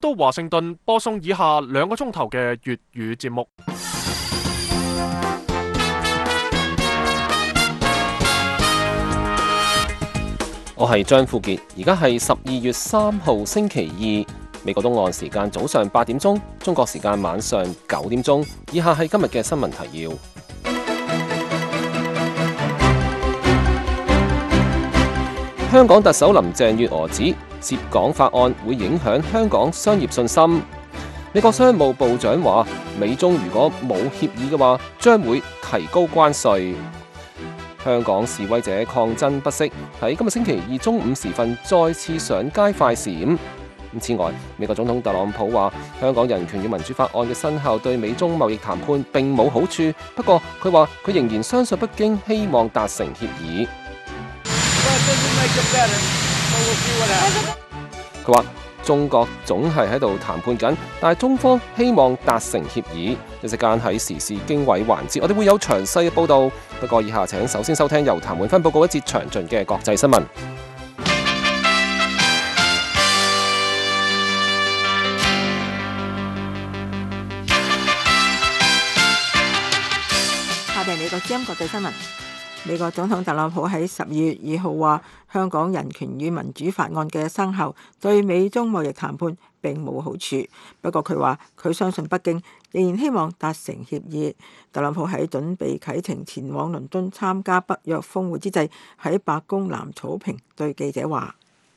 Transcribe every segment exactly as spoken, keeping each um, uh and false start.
都華盛頓播送以下兩個鐘頭嘅粵語節目。 我係張富傑，而家係十二月三號星期二，美國東岸時間早上八點鐘，中國時間晚上九點鐘。以下係今日嘅新聞提要。香港特首林鄭月娥指涉港法案會影響香港商業信心。美國商務部長話，美中如果冇協議嘅話，將會提高關稅。香港示威者抗爭不息，喺今日星期二中午時分再次上街快閃。此外，美國總統特朗普話，香港人權與民主法案嘅生效對美中貿易談判並冇好處，不過佢話佢仍然相信北京希望達成協議。佢話中國總係喺度談判緊，但係中方希望達成協議。一陣間喺時事經緯環節，我哋會有詳細嘅報道。不過以下請首先收聽由譚永芬報告一節詳盡嘅國際新聞。 下邊美國之音國際新聞。美國總統特朗普喺十二月二號話，香港人權與民主法案嘅生效對美中貿易談判並冇好處。不過佢話佢相信北京仍然希望達成協議。特朗普喺準備啟程前往倫敦參加北約峰會之際，喺白宮南草坪對記者話：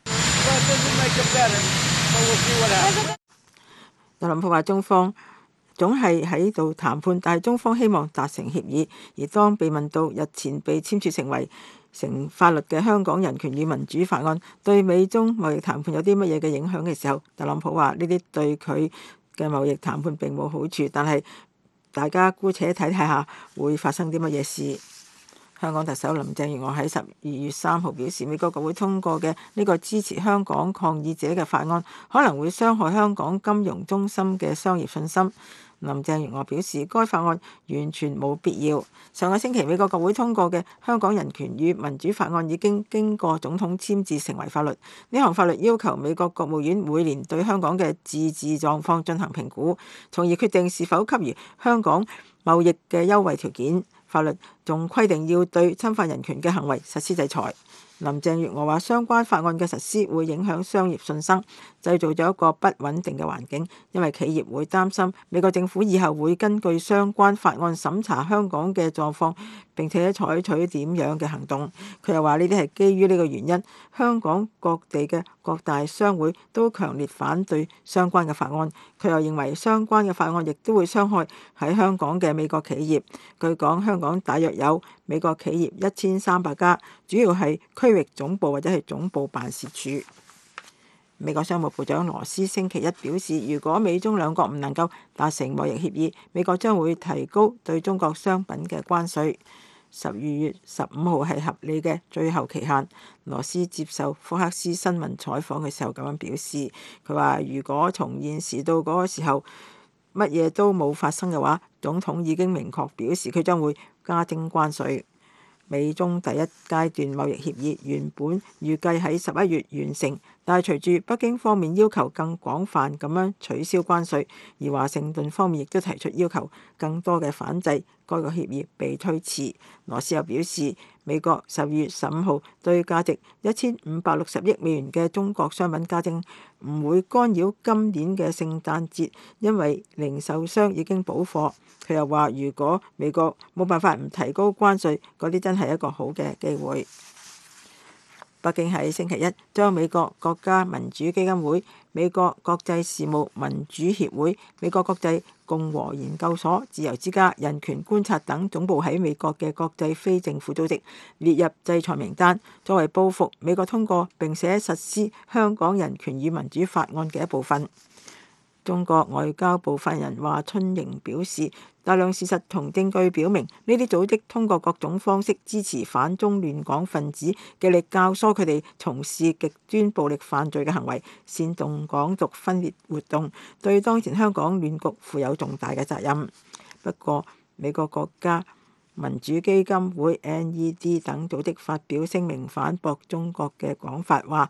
特朗普話中方總係喺度談判，但係中方希望達成協議。而當被問到日前被簽署成為成法律嘅香港人權與民主法案對美中貿易談判有啲乜嘢嘅影響嘅時候，特朗普話呢啲對佢嘅貿易談判並冇好處，但係大家姑且睇睇下會發生啲乜嘢事。香港特首林鄭月娥喺十二月三號表示，美國國會通過嘅呢個支持香港抗議者嘅法案可能會傷害香港金融中心嘅商業信心。林鄭月娥表示，該法案完全冇必要。上個星期美國國會通過嘅香港人權與民主法案已經經過總統簽字成為法律。呢項法律要求美國國務院每年對香港嘅自治狀況進行評估，從而決定是否給予香港貿易嘅優惠條件。法律仲規定要對侵犯人權嘅行為實施制裁。林鄭月娥話，相關法案嘅實施會影響商業信心，製造咗一個不穩定嘅環境，因為企業會擔心美國政府以後會根據相關法案審查香港嘅狀況，並且採取點樣嘅行動。佢又話呢啲係基於呢個原因，香港各地嘅各大商會都強烈反對相關嘅法案。佢又認為相關嘅法案亦都會傷害喺香港嘅美國企業。據講，香港大約有美國企業一千三百家，主要係區域總部或者係總部辦事處。美國商務部長羅斯星期一表示，如果美中兩國唔能夠達成貿易協議，美國將會提高對中國商品嘅關稅。十二月十五號係合理嘅最後期限。羅斯接受福克斯新聞採訪嘅時候咁樣表示，佢話如果從現時到嗰個時候乜嘢都冇發生嘅話，總統已經明確表示佢將會加徵關稅。美中第一階段貿易協議原本預計喺十一月完成，但係隨住北京方面要求更廣泛咁樣取消關稅，而華盛頓方面亦都提出要求更多嘅反制，該個協議被推遲。羅斯又表示，美國十二月十五號對價值一千五百六十億美元嘅中國商品加徵唔會干擾今年嘅聖誕節，因為零售商已經補貨。佢又話，如果美國冇辦法唔提高關稅，嗰啲真係一個好嘅機會。北京喺星期一將美國國家民主基金會、美國國際事務民主協會、美國國際共和研究所、自由之家、人權觀察等總部喺美國嘅國際非政府組織列入制裁名單，作為報復美國通過並且實施香港人權與民主法案嘅一部分。中國外交部發言人華春瑩表示，大量事實同證據表明，呢啲組織通過各種方式支持反中亂港分子，極力教唆佢哋從事極端暴力犯罪嘅行為，煽動港獨分裂活動，對當前香港亂局負有重大嘅責任。不過，美國國家民主基金會 N E D 等組織發表聲明反駁中國嘅講法，話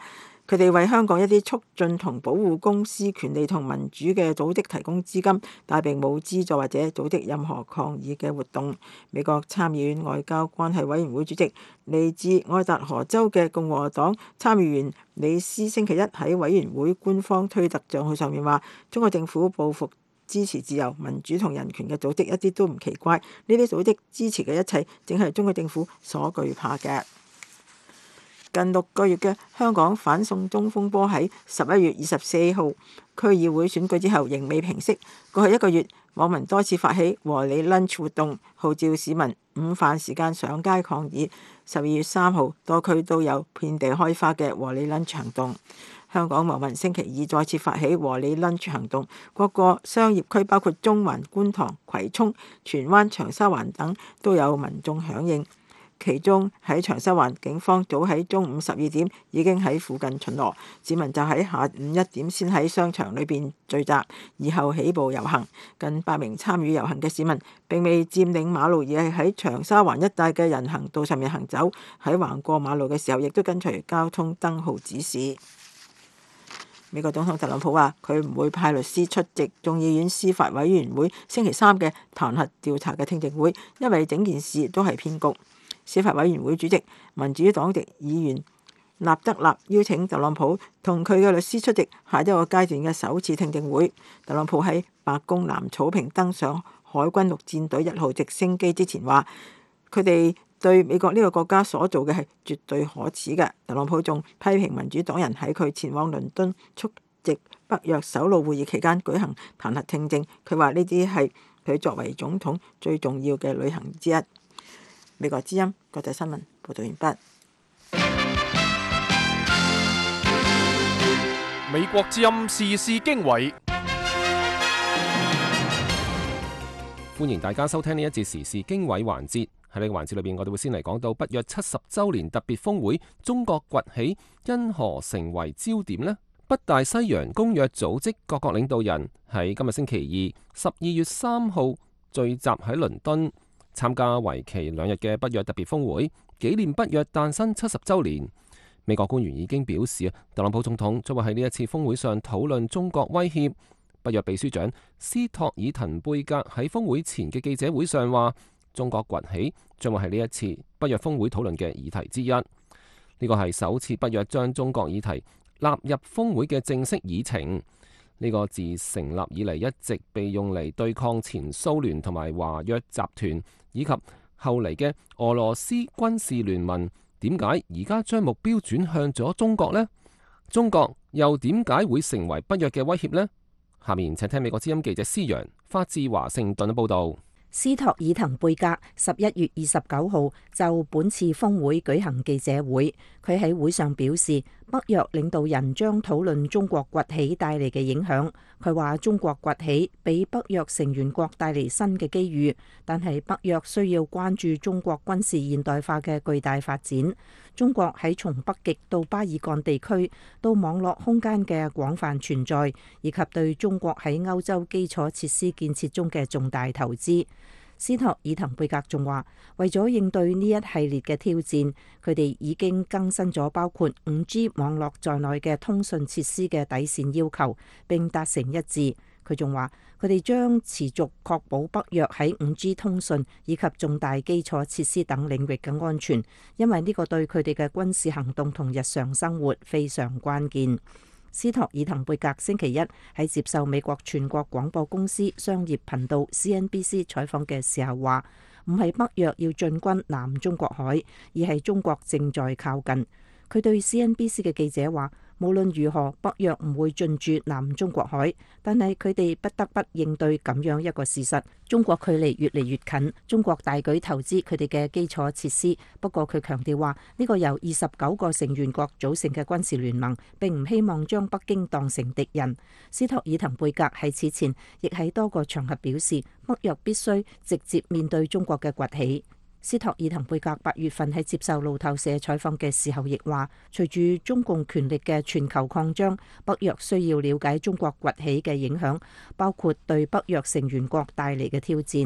佢哋為香港一啲促進同保護公司權利同民主嘅組織提供資金，但並冇資助或者組織任何抗議嘅活動。美國參議院外交關係委員會主席嚟自愛達荷州嘅共和黨參議員李斯星期一喺委員會官方推特帳號上面話：中國政府報復支持自由、民主同人權嘅組織一啲都唔奇怪，呢啲組織支持嘅一切正係中國政府所懼怕嘅。近六個月嘅香港反送中風波喺十一月二十四號區議會選舉之後仍未平息。過去一個月，網民多次發起和你 lunch 活動，號召市民午飯時間上街抗議。十二月三號，多區都有遍地開花嘅和你 lunch 行動。香港網民星期二再次發起和你 lunch 行動，各個商業區包括中環、觀塘、葵涌、荃灣、長沙灣等都有民眾響應。其中喺長沙灣，警方早喺中午十二點已經喺附近巡邏，市民就喺下午一點先喺商場裏邊聚集，以後起步遊行。近百名參與遊行嘅市民並未佔領馬路，而係喺長沙灣一帶嘅人行道上面行走。喺橫過馬路嘅時候，亦都跟隨交通燈號指示。美國總統特朗普話：佢唔會派律師出席眾議院司法委員會星期三嘅彈劾調查嘅聽證會，因為整件事都係騙局。司法委員會主席民主黨籍議員納德納邀請特朗普同佢嘅律師出席下一個階段嘅首次聽證會。特朗普喺白宮南草坪登上海軍陸戰隊一號直升機之前話：佢哋對美國呢個國家所做嘅係絕對可恥嘅。特朗普仲批評民主黨人喺佢前往倫敦出席北約首腦會議期間舉行彈劾聽證。佢話呢啲係佢作為總統最重要嘅旅行之一。美國之音國際新聞報道完畢。 美國之音時事經緯， 歡迎大家收聽呢一節時事經緯環節。喺呢個環節裏邊，我哋會先嚟講到北約七十週年特別峰會，中國崛起因何成為焦點呢？北大西洋公約組織各國領導人喺今日星期二十二月三號聚集喺倫敦，參加為期兩日嘅北約特別峰會，紀念北約誕生七十週年。美國官員已經表示，特朗普總統將會喺呢一次峰會上討論中國威脅。北約秘書長斯托爾滕貝格喺峰會前嘅記者會上話，中國崛起將會係呢一次北約峰會討論嘅議題之一。呢個係首次北約將中國議題納入峰會嘅正式議程。呢個自成立以嚟一直被用嚟對抗前蘇聯同埋華約集團，以及後嚟嘅俄羅斯軍事聯盟，點解而家將目標轉向咗中國呢？中國又點解會成為北約嘅威脅呢？下面請聽美國之音記者施陽發自華盛頓嘅報道。 斯托爾滕貝格十一月二十九號就本次峰會舉行記者會，佢喺會上表示，北約領導人將討論中國崛起帶嚟嘅影響。佢話中國崛起俾北約成員國帶嚟新嘅機遇，但係北約需要關注中國軍事現代化嘅巨大發展。中國喺從北極到巴爾幹地區到網絡空間嘅廣泛存在，以及對中國喺歐洲基礎設施建設中嘅重大投資。斯托爾滕貝格仲話，為咗應對呢一系列嘅挑戰，佢哋已經更新咗包括五 G 網絡在內嘅通訊設施嘅底線要求，並達成一致。佢仲話，佢哋將持續確保北約喺五 G 通訊以及重大基礎設施等領域嘅安全，因為呢個對佢哋嘅軍事行動同日常生活非常關鍵。斯托爾滕貝格星期一喺接受美國全國廣播公司商業頻道 C N B C 採訪嘅時候話，唔係北約要進軍南中國海，而係中國正在靠近。佢對 C N B C 嘅記者話，無論如何，北約唔會進駐南中國海，但係佢哋不得不應對咁樣一個事實：中國距離越嚟越近，中國大舉投資佢哋嘅基礎設施。不過佢強調話，呢個由二十九個成員國組成嘅軍事聯盟並唔希望將北京當成敵人。斯托爾滕貝格喺此前亦喺多個場合表示，北約必須直接面對中國嘅崛起。斯托爾滕貝格八月份喺接受路透社採訪嘅時候亦話，隨住中共權力嘅全球擴張，北約需要了解中國崛起嘅影響，包括對北約成員國帶嚟嘅挑戰。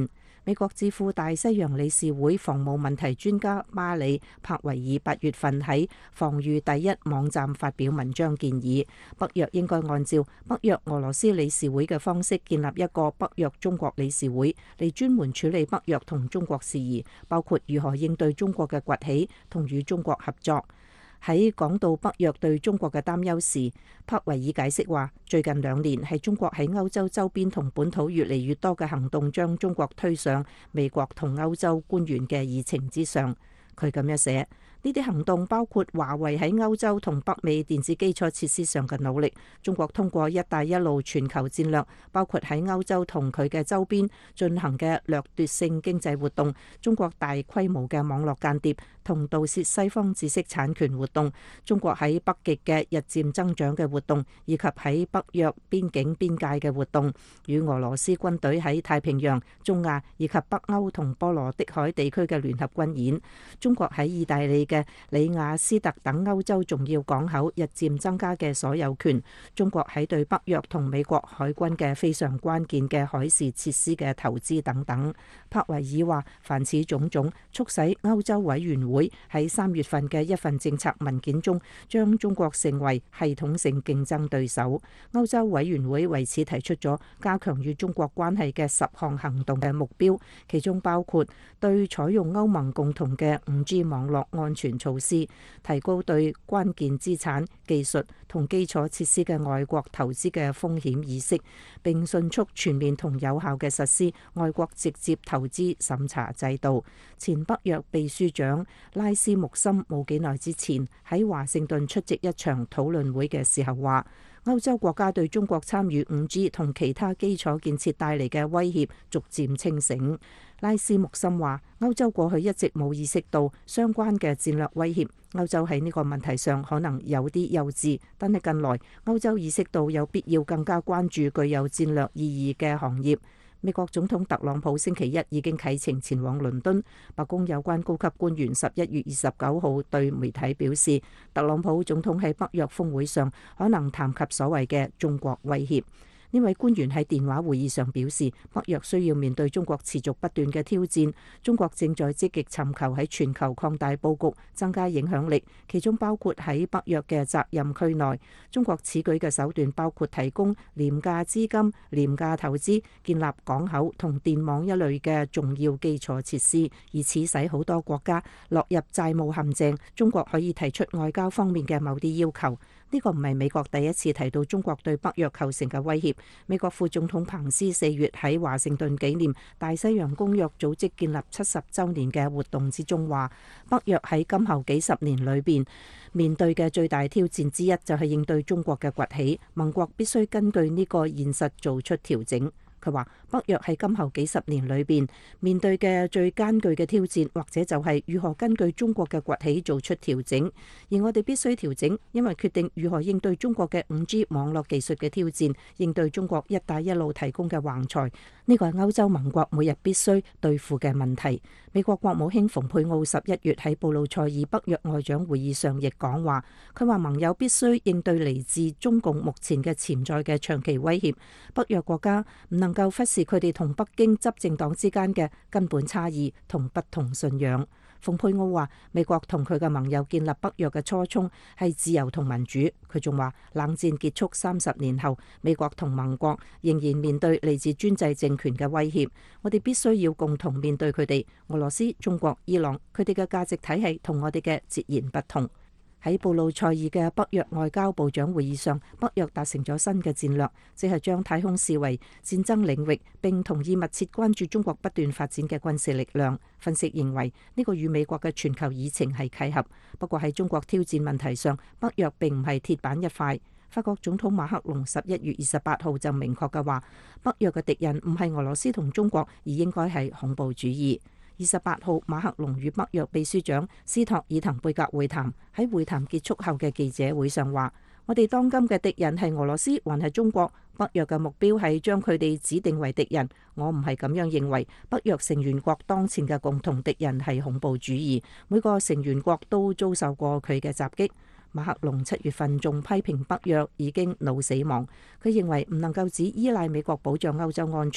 美國智庫大西洋理事會防務問題專家巴里帕維爾八月份喺防禦第一網站發表文章，建議北約應該按照北約俄羅斯理事會嘅方式建立一個北約中國理事會，嚟專門處理北約同中國事宜，包括如何應對中國嘅崛起同與中國合作。喺講到北約對中國嘅擔憂時，帕維爾解釋話，最近兩年係中國喺歐洲周邊同本土越嚟越多嘅行動，將中國推上美國同歐洲官員嘅議程之上。佢咁樣寫。呢啲行動包括華為喺歐洲同北美電子基礎設施上嘅努力。中國通過一帶一路全球戰略，包括喺歐洲同佢嘅周邊進行嘅掠奪性經濟活動，中國大規模嘅網絡間諜同盜竊西方知識產權活動，中國喺北極嘅日漸增長嘅活動，以及喺北約邊境邊界嘅活動，與俄羅斯軍隊喺太平洋、中亞以及北歐同波羅的海地區嘅聯合軍演，中國喺意大利嘅里雅斯特等歐洲重要港口日漸增加嘅所有權，中國喺對北約同美國海軍嘅非常關鍵嘅海事設施嘅投資等等。帕維爾話，凡此種種促使歐洲委員會喺三月份嘅一份政策文件中，將中國成為系統性競爭對手。歐洲委員會為此提出咗加強與中國關係嘅十項行動嘅目標，其中包括對採用歐盟共同嘅五 G 網絡安全措施，提高對關鍵資產、技術同基礎設施嘅外國投資嘅風險意識，並迅速全面同有效嘅實施外國直接投資審查制度。前北約秘書長拉斯穆森冇幾耐之前喺華盛頓出席一場討論會嘅時候話，歐洲國家對中國參與五 G 同其他基礎建設帶嚟嘅威脅逐漸清醒。拉斯穆森話，歐洲過去一直冇意識到相關嘅戰略威脅，歐洲喺呢個問題上可能有啲幼稚，但係近來歐洲意識到有必要更加關注具有戰略意義嘅行業。美國總統特朗普星期一已經啟程前往倫敦，白宮有關高級官員十一月二十九號對媒體表示，特朗普總統喺北約峰會上可能談及所謂嘅中國威脅。呢位官員喺電話會議上表示，北約需要面對中國持續不斷嘅挑戰，中國正在積極尋求喺全球擴大佈局，增加影響力，其中包括喺北約嘅責任區內。中國此舉嘅手段包括提供廉價資金、廉價投資、建立港口同電網一類嘅重要基礎設施，以此使好多國家落入債務陷阱。中國可以提出外交方面嘅某啲要求。呢個唔係美國第一次提到中國對北約構成嘅威脅。美國副總統彭斯四月喺華盛頓紀念大西洋公約組織建立七十週年嘅活動之中話，北約喺今後幾十年裏邊面對嘅最大挑戰之一就係應對中國嘅崛起，盟國必須根據呢個現實做出調整。佢話北約喺今後幾十年裏邊面對嘅最艱巨嘅挑戰，或者就係如何根據中國嘅崛起做出調整，而我哋必須調整，因為決定如何應對中國嘅五 G 網絡技術嘅挑戰，應對中國一帶一路提供嘅橫財，呢個係歐洲盟國每日必須對付嘅問題。美國國務卿蓬佩奧十一月喺布魯塞爾北約外長會議上亦講話，佢話盟友必須應對嚟自中共目前嘅潛在嘅長期威脅，北約國家唔能夠忽視佢哋同北京執政黨之間嘅根本差異同不同信仰。蓬佩奧話，美國同佢嘅盟友建立北約嘅初衷係自由同民主。佢仲話，冷戰結束三十年後，美國同盟國仍然面對嚟自專制政權嘅威脅，我哋必須要共同面對佢哋。俄羅斯、中國、伊朗，佢哋嘅價值體系同我哋嘅截然不同。喺布魯塞爾嘅北約外交部長會議上，北約達成咗新嘅戰略，即係將太空視為戰爭領域，並同意密切關注中國不斷發展嘅軍事力量。分析認為呢個與美國嘅全球議程係契合，不過喺中國挑戰問題上，北約並唔係鐵板一塊。法國總統馬克龍十一月二十八號就明確嘅話，北約嘅敵人唔係俄羅斯同中國，而應該係恐怖主義。二十八號，馬克龍與北約秘書長斯托爾滕貝格會談，喺會談結束後嘅記者會上話，我哋當今嘅敵人係俄羅斯還係中國？北約嘅目標係將佢哋指定為敵人，我唔係咁樣認為。北約成員國當前嘅共同敵人係恐怖主義，每個成員國都遭受過佢嘅襲擊。馬克龍七月份仲批評北約已經腦死亡，佢認為唔能夠只依賴美國保障歐洲安全。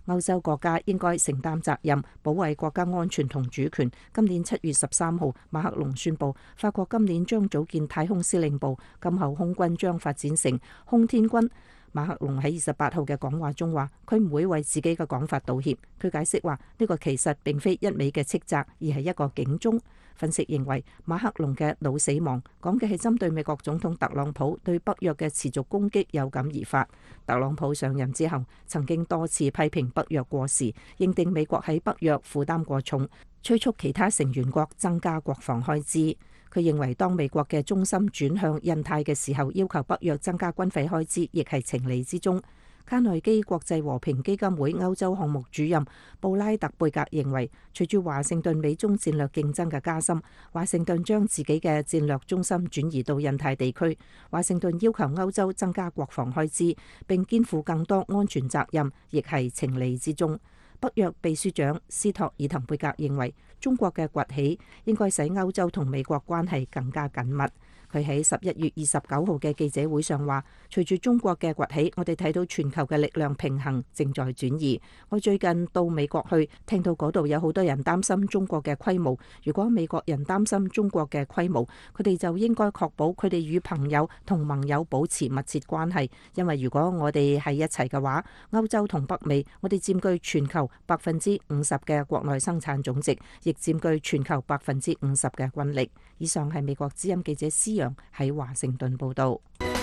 歐洲國家應該承擔責任，保衛國家安全同主權。今年七月十三號，馬克龍宣布法國今年將組建太空司令部，今後空軍將發展成空天軍。馬克龍喺二十八號嘅講話中話，佢唔會為自己嘅講法道歉。佢解釋話，呢個其實並非一味嘅斥責，而係一個警鐘。分析認為，馬克龍嘅腦死亡講嘅係針對美國總統特朗普對北約嘅持續攻擊有感而發。特朗普上任之後，曾經多次批評北約過時，認定美國喺北約負擔過重，催促其他成員國增加國防開支。佢認為，當美國嘅中心轉向印太嘅時候，要求北約增加軍費開支，亦係情理之中。卡內基國際和平基金會歐洲項目主任布拉特貝格認為，隨住華盛頓美中戰略競爭嘅加深，華盛頓將自己嘅戰略中心轉移到印太地區。華盛頓要求歐洲增加國防開支，並肩負更多安全責任，亦係情理之中。北約秘書長斯托爾滕貝格認為，中國嘅崛起應該使歐洲同美國關係更加緊密。佢喺十一月二十九號嘅記者會上話，隨住中國嘅崛起，我哋睇到全球嘅力量平衡正在轉移。我最近到美國去，聽到嗰度有好多人擔心中國嘅規模。如果美國人擔心中國嘅規模，佢哋就應該確保佢哋與朋友同盟友保持密切關係，因為如果我哋喺一齊嘅話，歐洲同北美，我哋佔據全球百分之五十嘅國內生產總值，亦佔據全球百分之五十嘅軍力。以上係美國之音記者施揚喺華盛頓報道。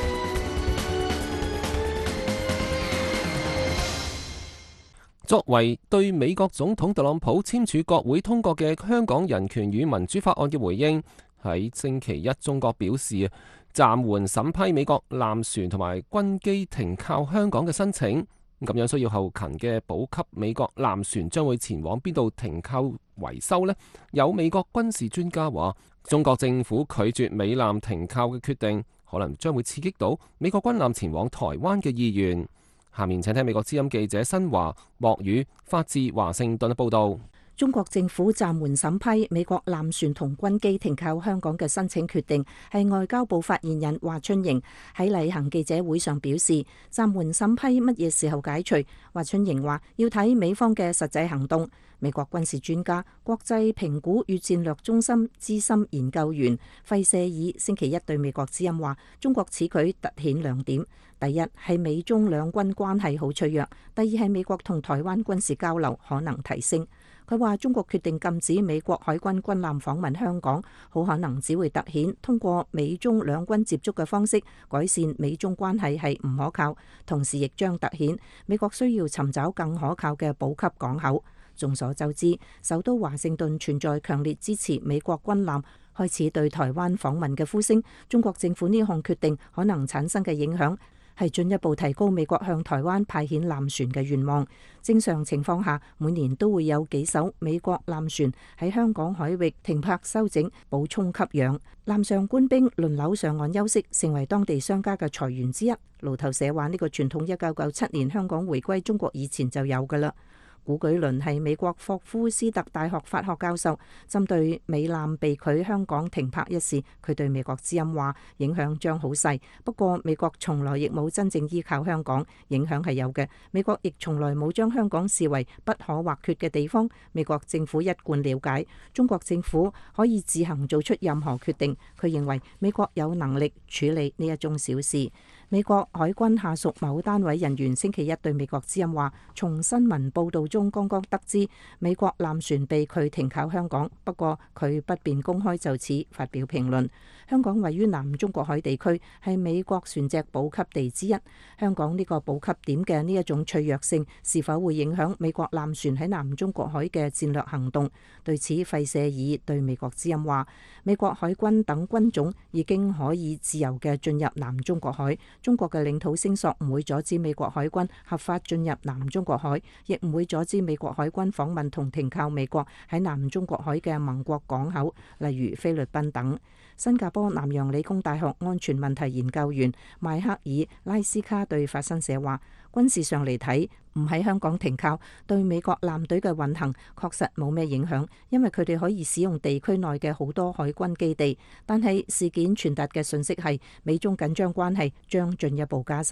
作為對美國總統特朗普簽署國會通過嘅香港人權與民主法案嘅回應，喺星期一中國表示暫緩審批美國艦船同埋軍機停靠香港嘅申請。咁樣需要後勤嘅補給美國艦船將會前往邊度停靠維修呢？有美國軍事專家話，中國政府拒絕美艦停靠嘅決定，可能將會刺激到美國軍艦前往台灣嘅意願。下面請聽美國之音記者新華、莫宇發自華盛頓嘅報道。 中國政府暫緩審批美國艦船同軍機停靠香港嘅申請決定，係外交部發言人華春瑩喺例行記者會上表示，暫緩審批乜嘢時候解除？華春瑩話要睇美方嘅實際行動。美國軍事專家、國際評估與戰略中心資深研究員費舍爾星期一對美國之音話，中國此舉凸顯兩點：第一係美中兩軍關係好脆弱；第二係美國同台灣軍事交流可能提升。佢話中國決定禁止美國海軍軍艦訪問香港，好可能只會凸顯通過美中兩軍接觸嘅方式改善美中關係係唔可靠，同時亦將凸顯美國需要尋找更可靠嘅補給港口。眾所周知，首都華盛頓存在強烈支持美國軍艦開始對台灣訪問嘅呼聲。中國政府呢項決定可能產生嘅影響係進一步提高美國向台灣派遣艦船嘅願望。正常情況下，每年都會有幾艘美國艦船喺香港海域停泊修整、補充給氧。艦上官兵輪流上岸休息，成為當地商家嘅財源之一。路透社話呢個傳統一九九七年香港回歸中國以前就有㗎喇。古舉倫係美國霍夫斯特大學法學教授，針對美艦被拒香港停泊一事，佢對美國之音話影響將好細，不過美國從來亦冇真正依靠香港，影響係有嘅。美國亦從來冇將香港視為不可或缺嘅地方。美國政府一貫了解中國政府可以自行做出任何決定，佢認為美國有能力處理呢一種小事。美國海軍下屬某單位人員星期一對美國之音話，從新聞報導中剛剛得知美國艦船被拒停靠香港，不過佢不便公開就此發表評論。香港位於南中國海地區，係美國船隻補給地之一。香港呢個補給點嘅呢一種脆弱性，是否會影響美國艦船喺南中國海嘅戰略行動？對此，費舍爾對美國之音話，美國海軍等軍種已經可以自由嘅進入南中國海。中國嘅領土聲索唔會阻止美國海軍合法進入南中國海，亦唔會阻止美國海軍訪問同停靠美國喺南中國海嘅盟國港口，例如菲律賓等。新加坡南洋理工大學安全問題研究員邁克爾拉斯卡對法新社話，軍事上嚟睇，唔喺香港停靠對美國艦隊嘅運行確實冇咩影響，因為佢哋可以使用地區內嘅好多海軍基地。但係事件傳達嘅信息係美中緊張關係將進一步加深。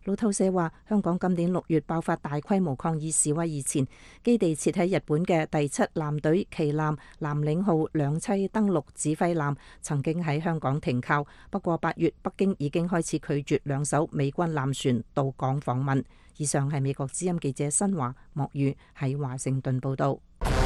路透社話，香港今年六月爆發大規模抗議示威以前，基地設喺日本嘅第七艦隊旗艦南嶺號兩棲登陸指揮艦曾經喺香港停靠，不過八月北京已經開始拒絕兩艘美軍艦船到港訪問。以上係美國之音記者新華莫宇喺華盛頓報道。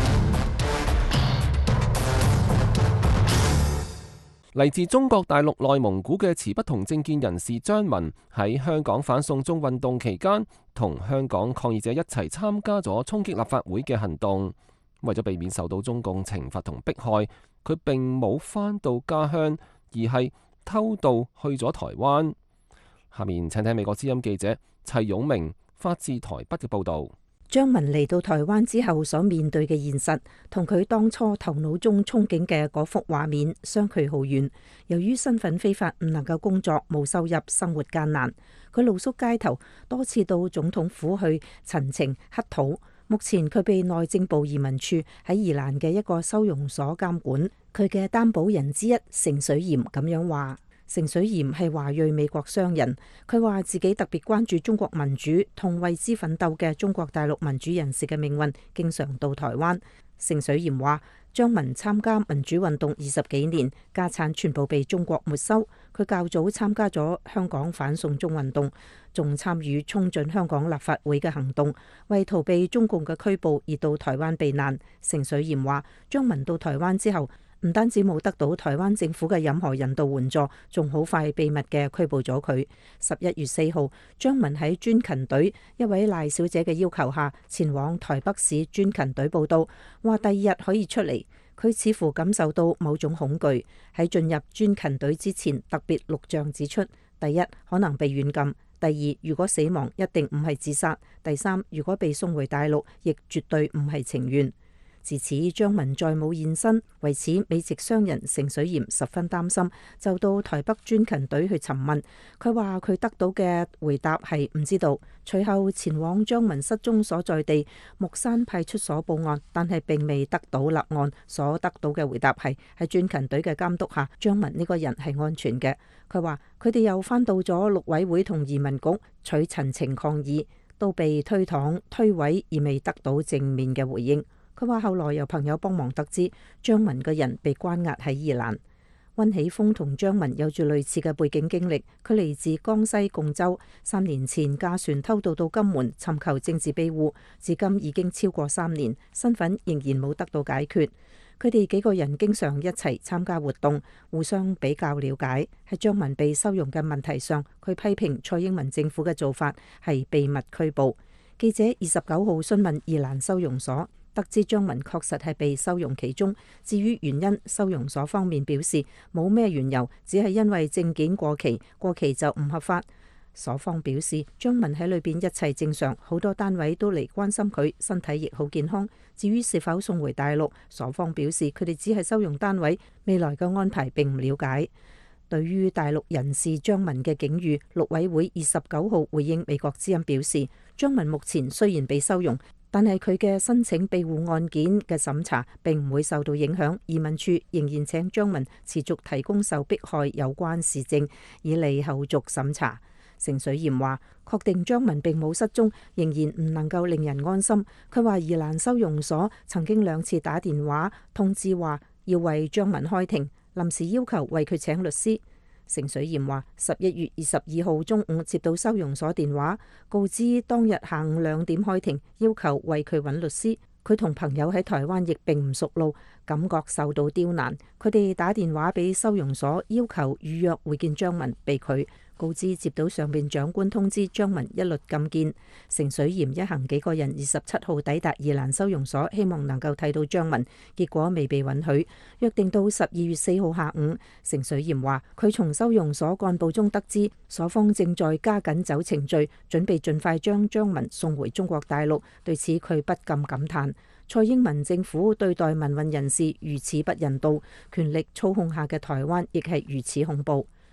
嚟自中國大陸內蒙古嘅持不同政見人士張文喺香港反送中運動期間，同香港抗議者一齊參加咗衝擊立法會嘅行動。為咗避免受到中共懲罰同迫害，佢並冇返到家鄉，而係偷渡去咗台灣。下面請聽美國之音記者齊勇明發自台北嘅報導。 張文嚟到台灣之後所面對嘅現實，同佢當初頭腦中憧憬嘅嗰幅畫面相距好遠。由於身份非法，唔能夠工作，冇收入，生活艱難。佢露宿街頭，多次到總統府去陳情乞討。目前佢被內政部移民處喺宜蘭嘅一個收容所監管。佢嘅擔保人之一成水鹽咁樣話。成水鹽係華裔美國商人，佢話自己特別關注中國民主同為之奮鬥嘅中國大陸民主人士嘅命運，經常到台灣。成水鹽話，張文參加民主運動二十幾年，家產全部被中國沒收。佢較早參加咗香港反送中運動，仲參與衝進香港立法會嘅行動，為逃避中共嘅拘捕而到台灣避難。成水鹽話，張文到台灣之後，唔單止冇得到台灣政府嘅任何人道援助，仲好快秘密嘅拘捕咗佢。十一月四號，張文喺專勤隊一位賴小姐嘅要求下，前往台北市專勤隊報到，話第二日可以出嚟。佢似乎感受到某種恐懼，喺進入專勤隊之前，特別錄像指出：第一，可能被軟禁；第二，如果死亡，一定唔係自殺；第三，如果被送回大陸，亦絕對唔係情願。自此，張文再冇現身，為此美籍商人成水鹽十分擔心，就到台北專勤隊去詢問。佢話佢得到嘅回答係唔知道。隨後前往張文失蹤所在地木山派出所報案，但係並未得到立案。所得到嘅回答係喺專勤隊嘅監督下，張文呢個人係安全嘅。佢話佢哋又返到咗陸委會同移民局取陳情抗議，都被推搪推諉而未得到正面嘅回應。佢話後來由朋友幫忙得知，張文嘅人被關押喺宜蘭。溫喜峰同張文有住類似嘅背景經歷，佢嚟自江西贛州，三年前駕船偷渡到金門尋求政治庇護，至今已經超過三年，身份仍然冇得到解決。佢哋幾個人經常一齊參加活動，互相比較了解。喺張文被收容嘅問題上，佢批評蔡英文政府嘅做法係秘密拘捕。記者二十九號詢問宜蘭收容所，得知張文確實係被收容其中。至於原因，收容所方面表示冇咩緣由，只係因為證件過期，過期就唔合法。所方表示張文喺裏邊一切正常，好多單位都嚟關心佢，身體亦好健康。至於是否送回大陸，所方表示佢哋只係收容單位，未來嘅安排並唔了解。對於大陸人士張文嘅境遇，陸委會二十九號回應美國之音表示，張文目前雖然被收容，但係佢嘅申請庇護案件嘅審查並唔會受到影響。移民處仍然請張文持續提供受迫害有關事證，以利後續審查。成水鹽話，確定張文並冇失蹤，仍然唔能夠令人安心。佢話宜蘭收容所曾經兩次打電話通知話要為張文開庭，臨時要求為佢請律師。成水鹽話，十一月二十二號中午接到收容所電話，告知當日下午兩點開庭，要求為佢揾律師。佢同朋友喺台灣亦並唔熟路，感覺受到刁難。佢哋打電話俾收容所，要求預約會見張文，被拒。告知接到上邊長官通知，張文一律禁見。成水鹽一行幾個人二十七號抵達宜蘭收容所，希望能夠睇到張文，結果未被允許。約定到十二月四號下午，成水鹽話佢從收容所幹部中得知，所方正在加緊走程序，準備盡快將張文送回中國大陸。對此佢不禁感嘆，蔡英文政府對待民運人士如此不人道，權力操控下嘅台灣亦係如此恐怖。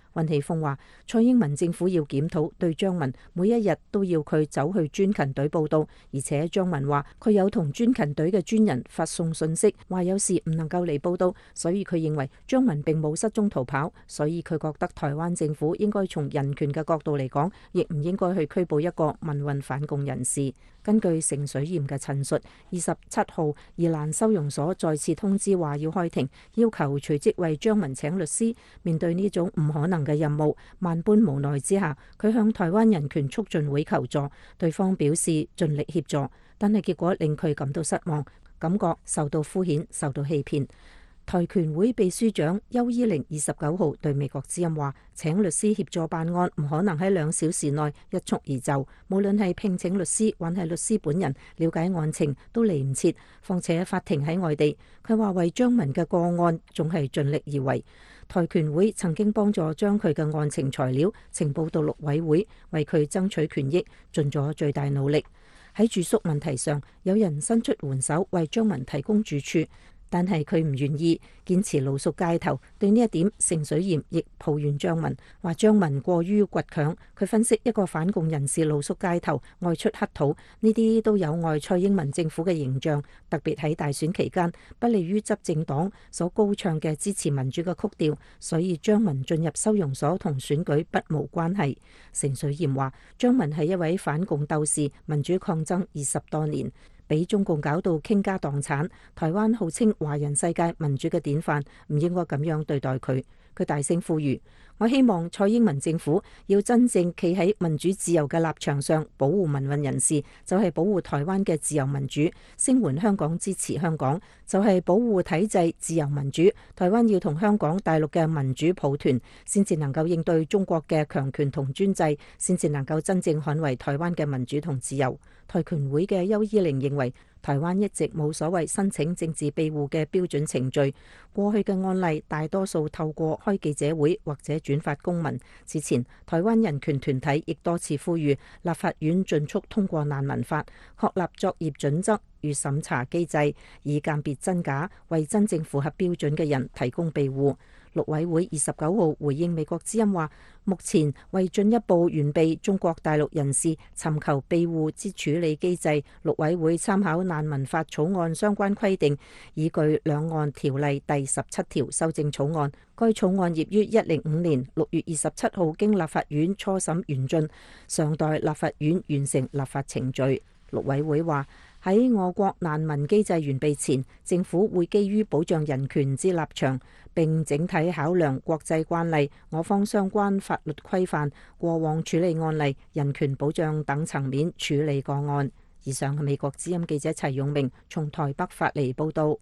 溫喜峰話：蔡英文政府要檢討對張文每一日都要佢走去專勤隊報到，而且張文話佢有同專勤隊嘅專人發送信息，話有時唔能夠嚟報到，所以佢認為張文並冇失蹤逃跑，所以佢覺得台灣政府應該從人權嘅角度嚟講，亦唔應該去拘捕一個民運反共人士。根據盛水鹽嘅陳述，二十七號宜蘭收容所再次通知話要開庭，要求隨即為張文請律師。面對呢種唔可能嘅任務，萬般無奈之下，佢向台灣人權促進會求助，對方表示盡力協助，但係結果令佢感到失望，感覺受到敷衍，受到欺騙。台權會秘書長邱依玲二十九號對美國之音話：請律師協助辦案唔可能喺兩小時內一蹴而就，無論係聘請律師還係律師本人了解案情都嚟唔切，況且法庭喺外地。佢話為張文嘅個案仲係盡力而為。台權會曾經幫助將佢嘅案情材料呈報到陸委會，為佢爭取權益，盡咗最大努力。喺住宿問題上，有人伸出援手為張文提供住處，但係佢唔願意，堅持露宿街頭。對呢一點，盛水鹽亦抱怨張文，話張文過於倔強。佢分析一個反共人士露宿街頭、外出乞討，呢啲都有礙蔡英文政府嘅形象，特別喺大選期間，不利於執政黨所高唱嘅支持民主嘅曲調。所以張文進入收容所同選舉不無關係。盛水鹽話，張文係一位反共鬥士，民主抗爭二十多年，俾中共搞到傾家蕩產。台灣號稱華人世界民主嘅典範，唔應該咁樣對待佢。佢大聲呼籲：我希望蔡英文政府要真正企喺民主自由嘅立場上，保護民運人士，就係保護台灣嘅自由民主；聲援香港，支持香港，就係保護體制自由民主。台灣要同香港、大陸嘅民主抱團，先至能夠應對中國嘅強權同專制，先至能夠真正捍衛台灣嘅民主同自由。台權會嘅邱依玲認為，台灣一直冇所謂申請政治庇護嘅標準程序，過去嘅案例大多數透過開記者會或者轉發公文。此前，台灣人權團體亦多次呼籲立法院盡速通過難民法，確立作業準則與審查機制，以鑑別真假，為真正符合標準嘅人提供庇護。陸委會二十九號回應美國之音話，目前為進一步完備中國大陸人士尋求庇護之處理機制，陸委會參考難民法草案相關規定，依據兩岸條例第十七條修正草案。該草案業於一零五年六月二十七號經立法院初審完竣，尚待立法院完成立法程序。陸委會話，喺我國難民機制完備前，政府會基於保障人權之立場，並整體考量國際慣例、我方相關法律規範、過往處理案例、人權保障等層面處理個案。以上係美國之音記者齊永明從台北發嚟報道。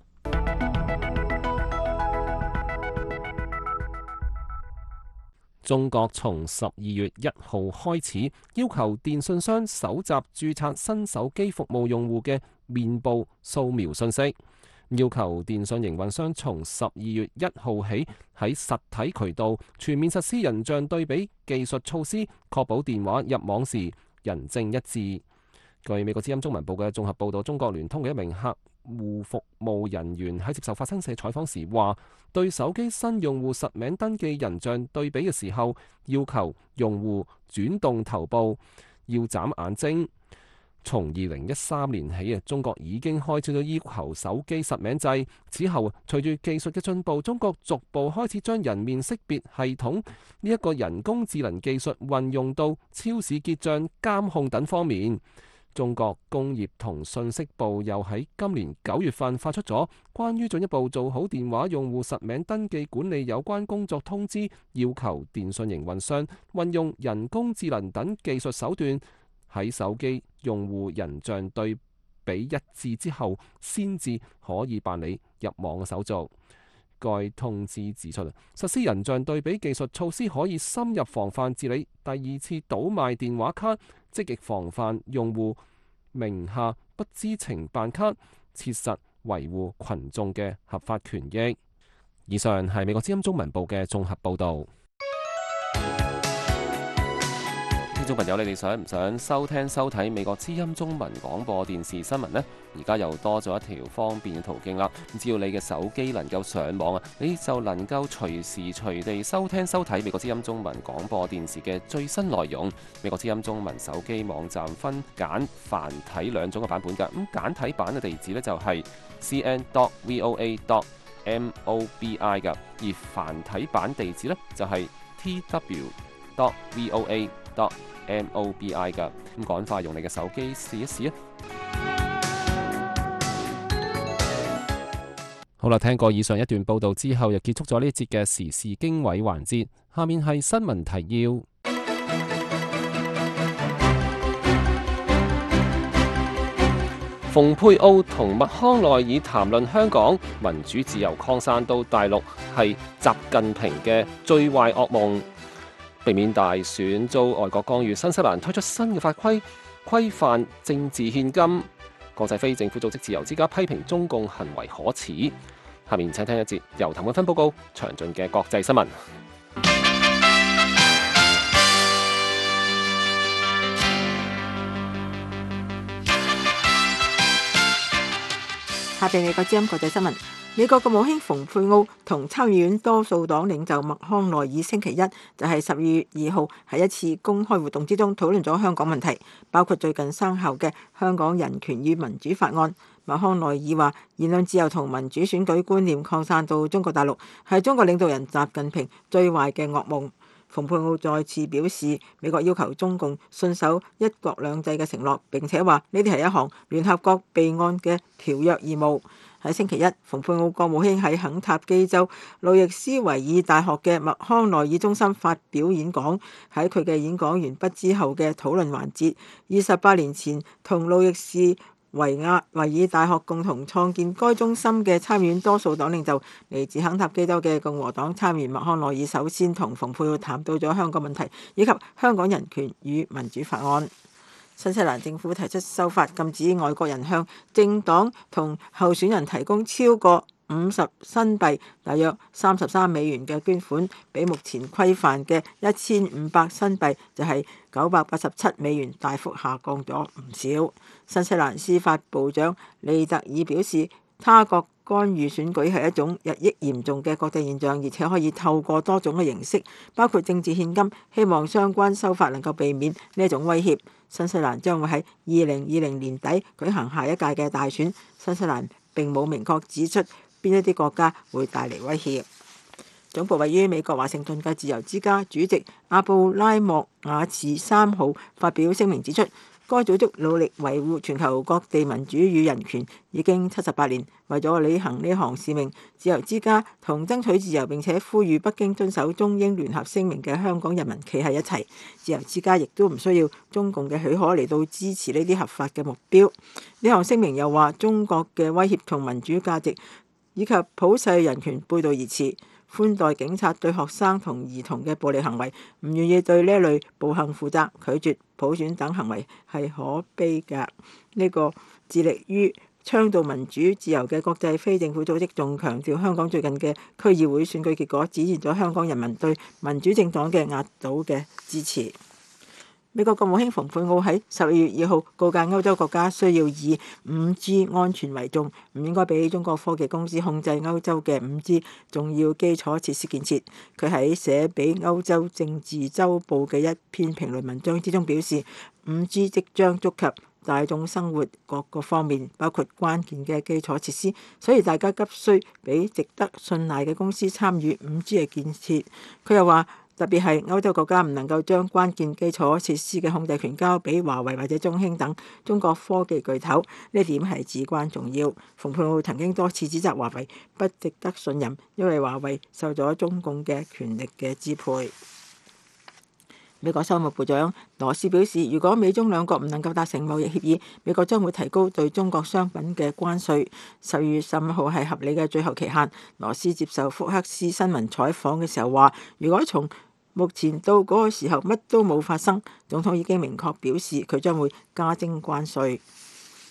中國從十二月一號開始要求電信商搜集註冊新手機服務用戶嘅面部掃描信息，要求電信營運商從十二月一號起喺實體渠道全面實施人像對比技術措施，確保電話入網時人證一致。據美國之音中文部嘅綜合報導，中國聯通嘅一名客戶服務人員喺接受法新社採訪時話，對手機新用戶實名登記人像對比嘅時候，要求用戶轉動頭部，要眨眼睛。從二零一三年起啊，中國已經開始咗要求手機實名制。此後，隨住技術嘅進步，中國逐步開始將人面識別系統呢一個人工智能技術運用到超市結帳、監控等方面。中國工業同信息部又喺今年九月份發出咗關於進一步做好電話用戶實名登記管理有關工作通知，要求電信營運商運用人工智能等技術手段，喺手機用戶人像對比一致之後，先至可以辦理入網嘅手續。該通知指出，實施人像對比技術措施可以深入防範治理第二次倒賣電話卡，積極防範用戶名下不知情辦卡，切實維護群眾嘅合法權益。以上係美國之音中文部嘅綜合報導。 聽眾朋友，你哋想唔想收聽收睇美國之音中文廣播電視新聞呢？而家又多咗一條方便嘅途徑啦。只要你嘅手機能夠上網啊，你就能夠隨時隨地收聽收睇美國之音中文廣播電視嘅最新內容。美國之音中文手機網站分簡繁體兩種嘅版本㗎。咁簡體版嘅地址呢，就係 c n dot v o a dot m o b i 㗎，而繁體版地址呢，就係 t w dot v o a dot m o b i 㗎。咁趕快用你嘅手機試一試啊！好啦，聽過以上一段報道之後，又結束咗呢一節嘅時事經緯環節。下面係新聞提要。蓬佩奧同麥康奈爾談論香港民主自由擴散到大陸係習近平嘅最壞噩夢。避免大選遭外國干預，新西蘭推出新嘅法規規範政治獻金。國際非政府組織自由之家批評中共行為可恥。下面請聽一節由譚永芬報告詳盡嘅國際新聞。 下邊美國之音國際新聞。美國國務卿蓬佩奧同參議院多數黨領袖麥康奈爾星期一就係十二月二號喺一次公開活動之中討論咗香港問題，包括最近生效嘅《香港人權與民主法案》。麥康奈爾話：言論自由同民主選舉觀念擴散到中國大陸，係中國領導人習近平最壞嘅噩夢。蓬佩奧再次表示，美國要求中共信守一國兩制嘅承諾，並且話呢啲係一項聯合國備案嘅條約義務。喺星期一，蓬佩奧國務卿喺肯塔基州路易斯維爾大學嘅麥康奈爾中心發表演講。喺佢嘅演講完畢之後嘅討論環節，二十八年前同路易斯維亞維爾大學共同創建該中心嘅參議院多數黨領袖嚟自肯塔基州嘅共和黨參議員麥康奈爾首先同蓬佩奧談到咗香港問題以及香港人權與民主法案。新西蘭政府提出修法，禁止外國人向政黨同候選人提供超過五十新幣，大約三十三美元嘅捐款，比目前規範嘅一千五百新幣就係九百八十七美元，大幅下降咗唔少。新西蘭司法部長利特爾表示，他國干預選舉係一種日益嚴重嘅國際現象，而且可以透過多種嘅形式，包括政治獻金，希望相關修法能夠避免呢一種威脅。新西蘭將會喺二零二零年底舉行下一屆嘅大選。新西蘭並冇明確指出邊一啲國家會帶嚟威脅。總部位於美國華盛頓嘅自由之家主席阿布拉莫瓦茨三號發表聲明指出，該組織努力維護全球各地民主與人權已經七十八年，為咗履行呢項使命，自由之家同爭取自由並且呼籲北京遵守中英聯合聲明嘅香港人民企喺一齊。自由之家亦都唔需要中共嘅許可嚟到支持呢啲合法嘅目標。呢項聲明又話，中國嘅威脅同民主價值以及普世人權背道而馳，寬待警察對學生同兒童嘅暴力行為，唔願意對呢類暴行負責，拒絕普選等行為係可悲㗎。呢、這個致力於倡導民主自由嘅國際非政府組織仲強調，香港最近嘅區議會選舉結果展現咗香港人民對民主政黨嘅壓倒嘅支持。美國國務卿蓬佩奧喺十二月二號告誡歐洲國家需要以五 G 安全為重，唔應該俾中國科技公司控制歐洲嘅五 G 重要基礎設施建設。佢喺寫俾歐洲政治週報嘅一篇評論文章之中表示，五 G 即將觸及大眾生活各個方面，包括關鍵嘅基礎設施，所以大家急需俾值得信賴嘅公司參與五 G 嘅建設。佢又話，特別係歐洲國家唔能夠將關鍵基礎設施嘅控制權交俾華為或者中興等中國科技巨頭，呢點係至關重要。蓬佩奧曾經多次指責華為不值得信任，因為華為受咗中共嘅權力嘅支配。美國商務部長羅斯表示，如果美中兩國唔能夠達成貿易協議，美國將會提高對中國商品嘅關稅。十二月十五號係合理嘅最後期限。羅斯接受福克斯新聞採訪嘅時候話，如果從目前到嗰個時候乜都冇發生，總統已經明確表示佢將會加徵關稅。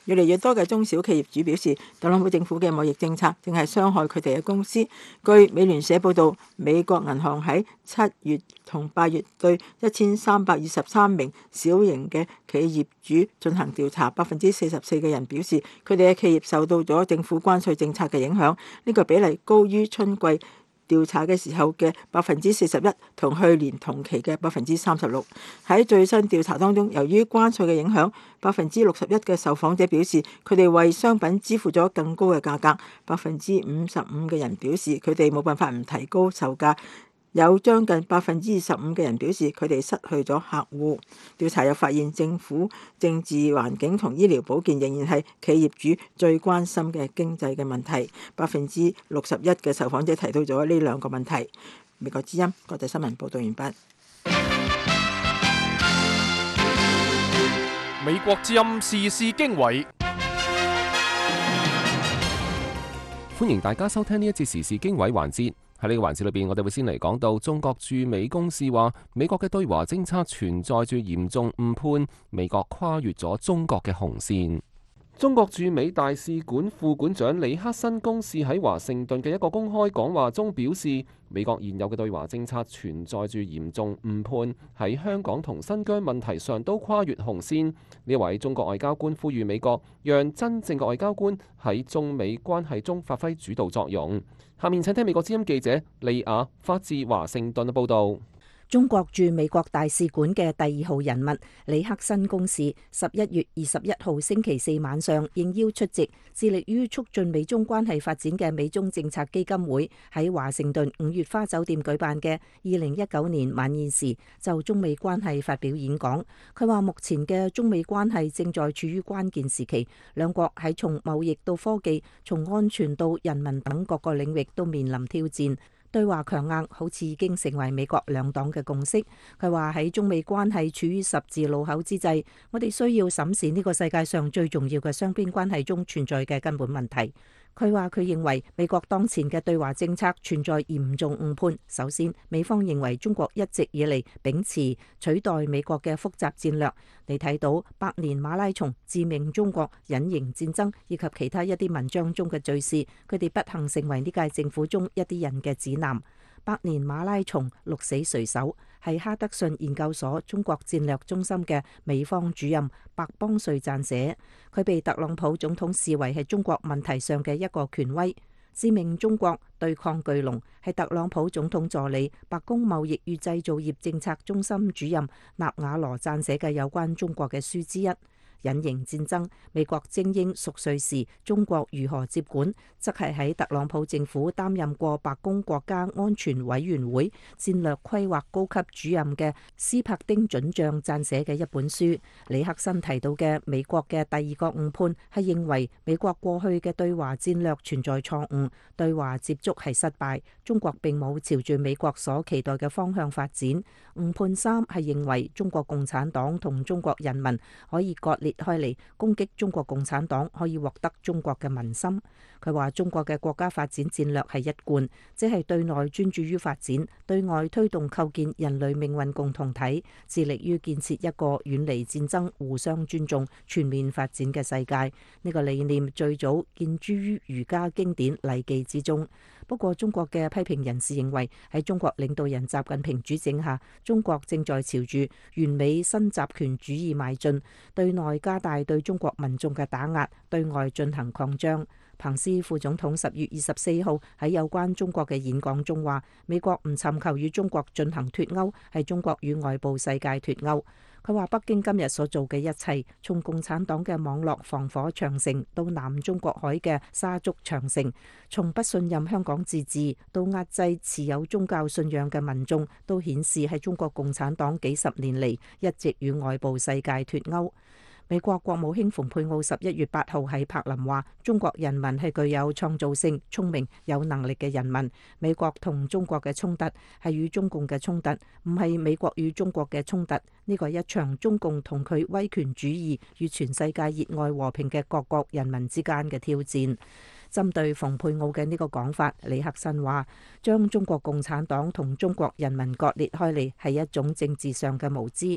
越嚟越多嘅中小企業主表示，特朗普政府嘅貿易政策正係傷害佢哋嘅公司。據美聯社報導，美國銀行喺七月同八月對一千三百二十三名小型嘅企業主進行調查，百分之四十四嘅人表示佢哋嘅企業受到咗政府關稅政策嘅影響，呢個比例高於春季調查嘅時候嘅百分之四十一，同去年同期嘅百分之三十六。喺最新調查當中，由於關稅嘅影響，百分之六十一嘅受訪者表示佢哋為商品支付咗更高嘅價格，百分之五十五嘅人表示佢哋冇辦法唔提高售價。有將近百分之二十五嘅人表示佢哋失去咗客戶。調查又發現政府、政治環境同醫療保健仍然係企業主最關心嘅經濟嘅問題。百分之六十一嘅受訪者提到咗呢兩個問題。美國之音國際新聞報道完畢。 美國之音時事經緯， 歡迎大家收聽呢一節時事經緯環節。喺呢個環節裏邊，我哋會先嚟講到中國駐美公使話，美國嘅對華政策存在住嚴重誤判，美國跨越咗中國嘅紅線。中國駐美大使館副館長李克辛公使喺華盛頓嘅一個公開講話中表示，美國現有嘅對華政策存在住嚴重誤判，喺香港同新疆問題上都跨越紅線。呢位中國外交官呼籲美國讓真正嘅外交官喺中美關係中發揮主導作用。下面請聽美國之音記者利亞發自華盛頓嘅報導。 中國駐美國大使館嘅第二號人物李克辛公使十一月二十一號星期四晚上應邀出席致力於促進美中關係發展嘅美中政策基金會喺華盛頓五月花酒店舉辦嘅二零一九年晚宴時，就中美關係發表演講。佢話目前嘅中美關係正在處於關鍵時期，兩國喺從貿易到科技、從安全到人民等各個領域都面臨挑戰。對華強硬好似已經成為美國兩黨嘅共識。佢話喺中美關係處於十字路口之際，我哋需要審視呢個世界上最重要嘅雙邊關係中存在嘅根本問題。佢話佢認為美國當前嘅對華政策存在嚴重誤判。首先，美方認為中國一直以嚟秉持取代美國嘅複雜戰略。你睇到百年馬拉松、致命中國、隱形戰爭以及其他一啲文章中嘅敘事，佢哋不幸成為呢屆政府中一啲人嘅指南。百年馬拉松，鹿死誰手，係哈德遜研究所中國戰略中心嘅美方主任白邦瑞撰寫。佢被特朗普總統視為係中國問題上嘅一個權威。致命中國對抗巨龍係特朗普總統助理、白宮貿易與製造業政策中心主任納瓦羅撰寫嘅有關中國嘅書之一。隱形戰爭，美國精英熟睡時，中國如何接管，則係喺特朗普政府擔任過白宮國家安全委員會戰略規劃高級主任嘅斯柏丁准將撰寫嘅一本書。李克辛提到嘅美國嘅第二個誤判係認為美國過去嘅對華戰略存在錯誤，對華接觸係失敗，中國並冇朝住美國所期待嘅方向發展。誤判三係認為中國共產黨同中國人民可以割裂開嚟攻擊中國共產黨，可以獲得中國嘅民心。佢話中國嘅國家發展戰略係一貫，即係對內專注於發展，對外推動構建人類命運共同體，致力於建設一個遠離戰爭、互相尊重、全面發展嘅世界。呢個理念最早見諸於儒家經典《禮記》之中。不過中國嘅批評人士認為，喺中國領導人習近平主政下，中國正在朝住完美新集權主義邁進，對內加大對中國民眾嘅打壓，對外進行擴張。彭斯副總統十月二十四號喺有關中國嘅演講中話，美國唔尋求與中國進行脫鈎，係中國與外部世界脫鈎。佢話北京今日所做嘅一切，從共產黨嘅網絡防火長城到南中國海嘅沙築長城，從不信任香港自治到壓制持有宗教信仰嘅民眾，都顯示係中國共產黨幾十年嚟一直與外部世界脫鈎。美國國務卿蓬佩奧十一月八號喺柏林話，中國人民係具有創造性、聰明、有能力嘅人民。美國同中國嘅衝突係與中共嘅衝突，唔係美國與中國嘅衝突。呢個係一場中共同佢威權主義與全世界熱愛和平嘅各國人民之間嘅挑戰。針對蓬佩奧嘅呢個講法，李克辛話，將中國共產黨同中國人民割裂開嚟係一種政治上嘅無知。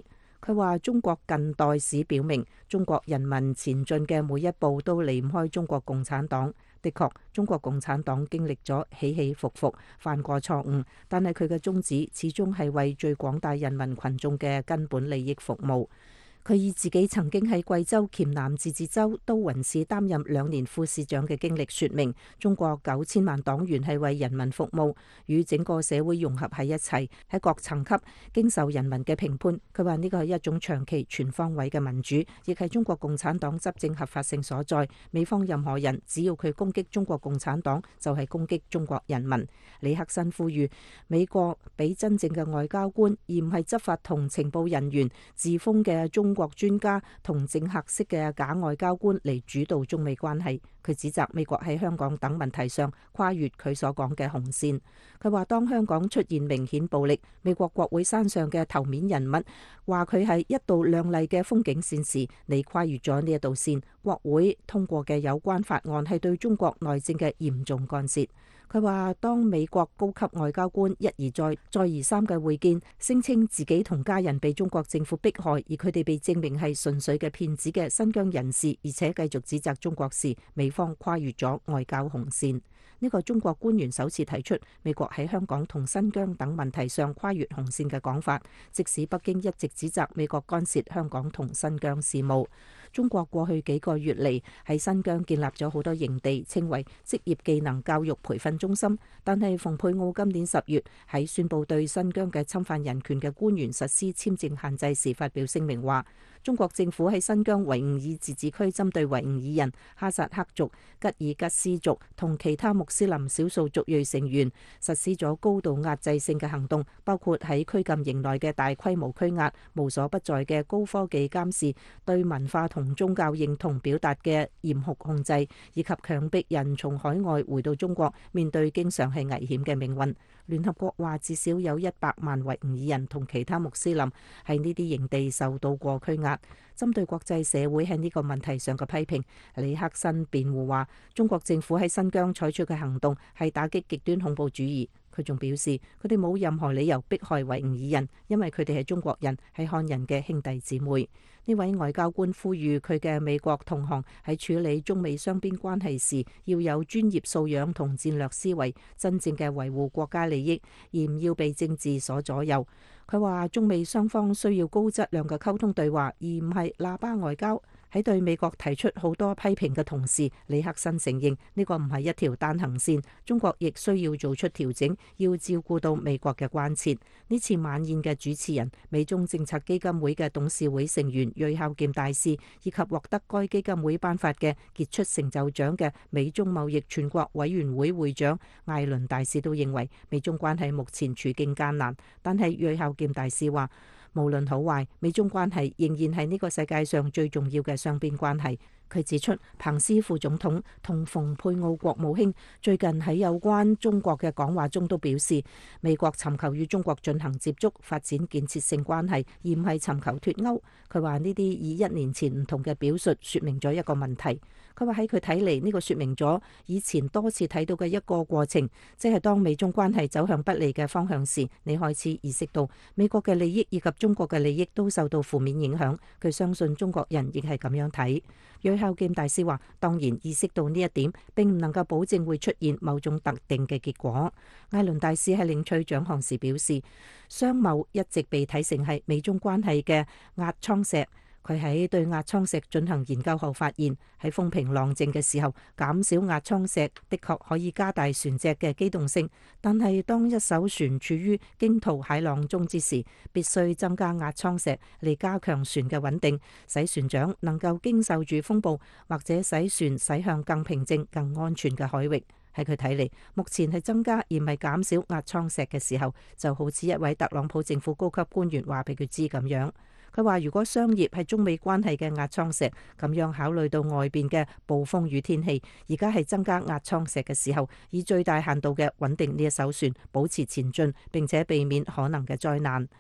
佢話中國近代史表明，中國人民前進嘅每一步都離唔開中國共產黨。的確，中國共產黨經歷咗起起伏伏，犯過錯誤，但係佢嘅宗旨始終係為最廣大人民群眾嘅根本利益服務。佢以自己曾經喺貴州黔南自治州都匀市擔任兩年副市長嘅經歷說明，中國九千萬黨員係為人民服務，與整個社會融合喺一齊，喺各層級經受人民嘅評判。佢話呢個係一種長期全方位嘅民主，亦係中國共產黨執政合法性所在。美方任何人只要佢攻擊中國共產黨，就係攻擊中國人民。李克辛呼籲美國俾真正嘅外交官，而唔係執法同情報人員自封嘅中國專家同政客式嘅假外交官嚟主導中美關係。佢指責美國喺香港等問題上跨越佢所講嘅紅線。佢話當香港出現明顯暴力，美國國會山上嘅頭面人物話佢係一道亮麗嘅風景線時，你跨越咗呢一道線。國會通過嘅有關法案係對中國內政嘅嚴重干涉。佢話當美國高級外交官一而再、再而三嘅會見，聲稱自己同家人被中國政府迫害，而佢哋被證明係純粹嘅騙子嘅新疆人士，而且繼續指責中國時，美方跨越咗外交紅線。呢個中國官員首次提出美國喺香港同新疆等問題上跨越紅線嘅講法，即使北京一直指責美國干涉香港同新疆事務。中國過去幾個月嚟喺新疆建立咗好多營地，稱為職業技能教育培訓中心。但係蓬佩奧今年十月喺宣布對新疆嘅侵犯人權嘅官員實施簽證限制時，發表聲明話，中國政府喺新疆維吾爾自治區針對維吾爾人、哈薩克族、吉爾吉斯族同其他穆斯林少數族裔成員實施咗高度壓制性嘅行動，包括喺拘禁營內嘅大規模拘押、無所不在嘅高科技監視、對文化同宗教認同表達嘅嚴酷控制，以及強迫人從海外回到中國，面對經常係危險嘅命運。聯合國話至少有一百萬維吾爾人同其他穆斯林喺呢啲營地受到過拘押。針對國際社會喺呢個問題上嘅批評，李克辛辯護話中國政府喺新疆採取嘅行動係打擊極端恐怖主義。佢仲表示佢哋冇任何理由迫害維吾爾人，因為佢哋係中國人，係漢人嘅兄弟姊妹。呢位外交官呼籲佢嘅美國同行喺處理中美雙邊關係時要有專業素養同戰略思維，真正嘅維護國家利益，而唔要被政治所左右。佢話中美雙方需要高質量嘅溝通對話，而唔係喇叭外交。喺對美國提出好多批評嘅同時，李克辛承認呢個唔係一條單行線，中國亦需要做出調整，要照顧到美國嘅關切。呢次晚宴嘅主持人、美中政策基金會嘅董事會成員芮孝儉大使，以及獲得該基金會頒發嘅傑出成就獎嘅美中貿易全國委員會會長艾倫大使都認為美中關係目前處境艱難，但係芮孝儉大使話，無論好壞，美中關係仍然係呢個世界上最重要嘅雙邊關係。佢指出，彭斯副總統同蓬佩奧國務卿最近喺有關中國嘅講話中都表示，美國尋求與中國進行接觸、發展建設性關係，而唔係尋求脫鈎。佢話呢啲以一年前唔同嘅表述，說明咗一個問題。佢話喺佢睇嚟，呢個說明咗以前多次睇到嘅一個過程，即係當美中關係走向不利嘅方向時，你開始意識到美國嘅利益以及中國嘅利益都受到負面影響。佢相信中國人亦係咁樣睇。芮孝儉大使話，當然意識到呢一點並唔能夠保證會出現某種特定嘅結果。艾倫大使喺領取獎項時表示，商貿一直被睇成係美中關係嘅壓艙石。佢喺對壓艙石進行研究後發現，喺風平浪靜嘅時候，減少壓艙石的確可以加大船隻嘅機動性，但係當一艘船處於驚濤駭浪中之時，必須增加壓艙石嚟加強船嘅穩定，使船長能夠經受住風暴，或者使船駛向更平靜、更安全嘅海域。喺佢睇嚟，目前係增加而唔係減少壓艙石嘅時候，就好似一位特朗普政府高級官員話俾佢知咁樣。佢話：如果商業係中美關係嘅壓艙石，咁樣考慮到外邊嘅暴風雨天氣，而家係增加壓艙石嘅時候，以最大限度嘅穩定呢一艘船，保持前進，並且避免可能嘅災難。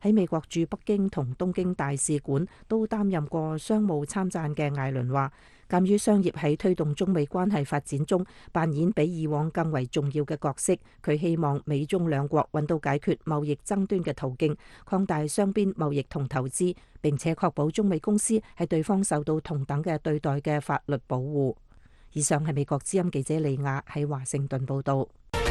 喺美國駐北京同東京大使館都擔任過商務參贊嘅艾倫話，鑑於商業喺推動中美關係發展中扮演比以往更為重要嘅角色，佢希望美中兩國揾到解決貿易爭端嘅途徑，擴大雙邊貿易同投資，並且確保中美公司喺對方受到同等嘅對待嘅法律保護。以上係美國之音記者李亞喺華盛頓報道。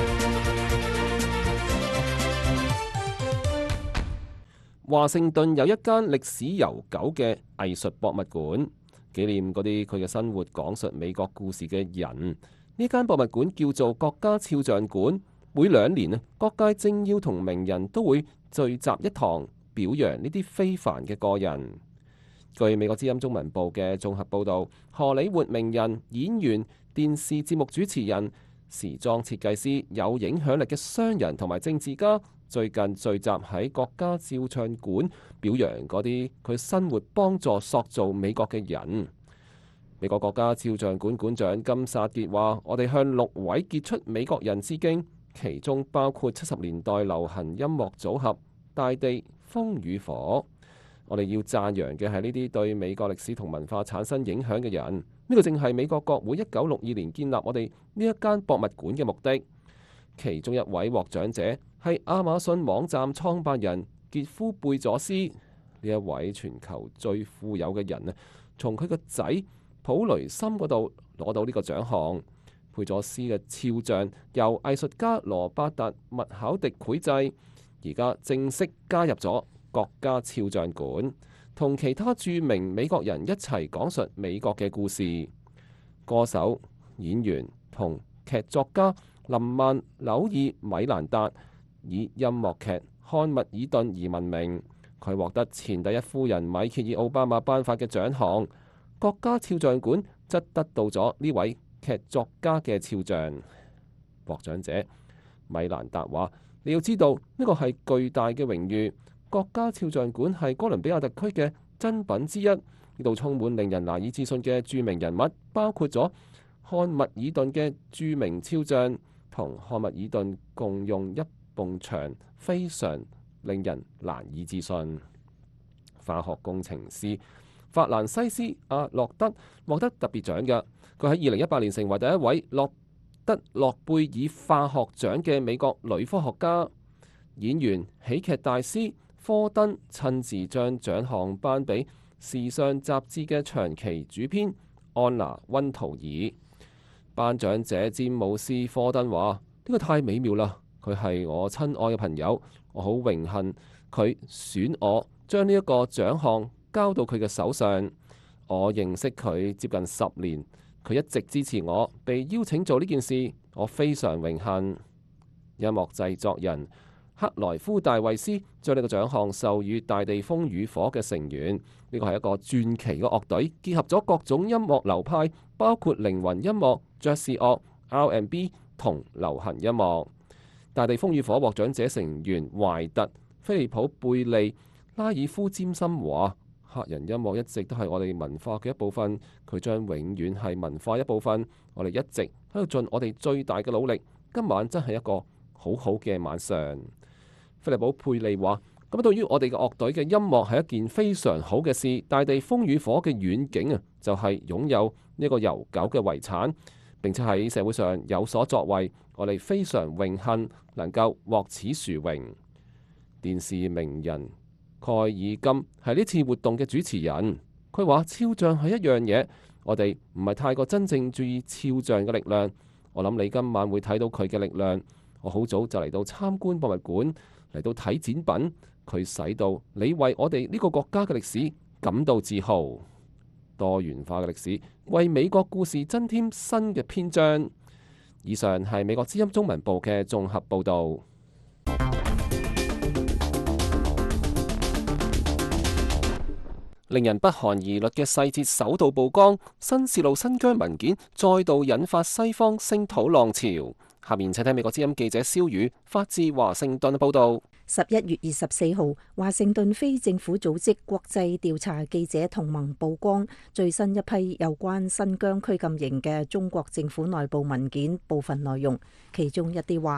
華盛頓有一間歷史悠久嘅藝術博物館，紀念嗰啲佢嘅生活講述美國故事嘅人。呢間博物館叫做國家肖像館，每兩年啊，各界政要同名人都會聚集一堂，表揚呢啲非凡嘅個人。據美國之音中文部嘅綜合報導，荷里活名人、演員、電視節目主持人、時裝設計師、有影響力嘅商人同埋政治家，最近聚集喺國家肖像館，表揚嗰啲佢生活幫助塑造美國嘅人。美國國家肖像館館長金薩傑話：我哋向六位傑出美國人致敬，其中包括七十年代流行音樂組合大地風與火。我哋要讚揚嘅係呢啲對美國歷史同文化產生影響嘅人。呢個正係美國國會一九六二年建立我哋呢一間博物館嘅目的。其中一位獲獎者係亞馬遜網站創辦人傑夫貝佐斯，呢一位全球最富有嘅人啊，從佢個仔普雷森嗰度攞到呢個獎項。貝佐斯嘅肖像由藝術家羅伯特麥考迪繪製，而家正式加入咗國家肖像館，同其他著名美國人一齊講述美國嘅故事。歌手、演員同劇作家林曼紐爾米蘭達以音樂劇《漢密爾頓》而聞名，佢獲得前第一夫人米歇爾奧巴馬頒發嘅獎項。國家肖像館則得到咗呢位劇作家嘅肖像。獲獎者米蘭達話：你要知道呢個係巨大嘅榮譽。國家肖像館係哥倫比亞特區嘅珍品之一，呢度充滿令人難以置信嘅著名人物，包括咗漢密爾頓嘅著名肖像，同漢密爾頓共用一埲牆，非常令人難以置信。化學工程師法蘭西斯阿諾德獲得特別獎嘅，佢喺二零一八年成為第一位獲得諾貝爾化學獎嘅美國女科學家。演員、喜劇大師科登親自將獎項頒俾時尚雜誌嘅長期主編安娜溫圖爾。頒獎者詹姆斯科登話：呢個太美妙啦！佢係我親愛嘅朋友，我好榮幸佢選我將呢一個獎項交到佢嘅手上。我認識佢接近十年，佢一直支持我，被邀請做呢件事，我非常榮幸。音樂製作人克萊夫戴維斯將呢個獎項授予大地風與火嘅成員。呢個係一個傳奇嘅樂隊，結合咗各種音樂流派，包括靈魂音樂、爵士樂、R and B 同流行音樂。大地風與火獲獎者成員懷特、菲利普、貝利、拉爾夫詹森話：黑人音樂一直都係我哋文化嘅一部分，佢將永遠係文化一部分。我哋一直喺度盡我哋最大嘅努力。今晚真係一個好好嘅晚上。菲利普佩利話：咁對於我哋嘅樂隊嘅音樂係一件非常好嘅事。大地風與火嘅遠景啊，就係擁有呢個悠久嘅遺產，並且喺社會上有所作為。我哋非常榮幸能夠獲此殊榮。電視名人蓋爾金係呢次活動嘅主持人，佢話：肖像係一樣嘢，我哋唔係太過真正注意肖像嘅力量。我諗你今晚會睇到佢嘅力量。我好早就嚟到參觀博物館，嚟到睇展品，佢使到你為我哋呢個國家嘅歷史感到自豪。多元化嘅歷史為美國故事增添新嘅篇章。以上係美國之音中文部嘅綜合報導。令人不寒而栗嘅細節首度曝光，新泄露新疆文件再度引發西方聲討浪潮。下面請睇美國之音記者蕭宇發自華盛頓報導。 十一月二十四號，華盛頓非政府組織國際調查記者同盟曝光最新一批有關新疆拘禁營嘅中國政府內部文件部分內容，其中一啲話，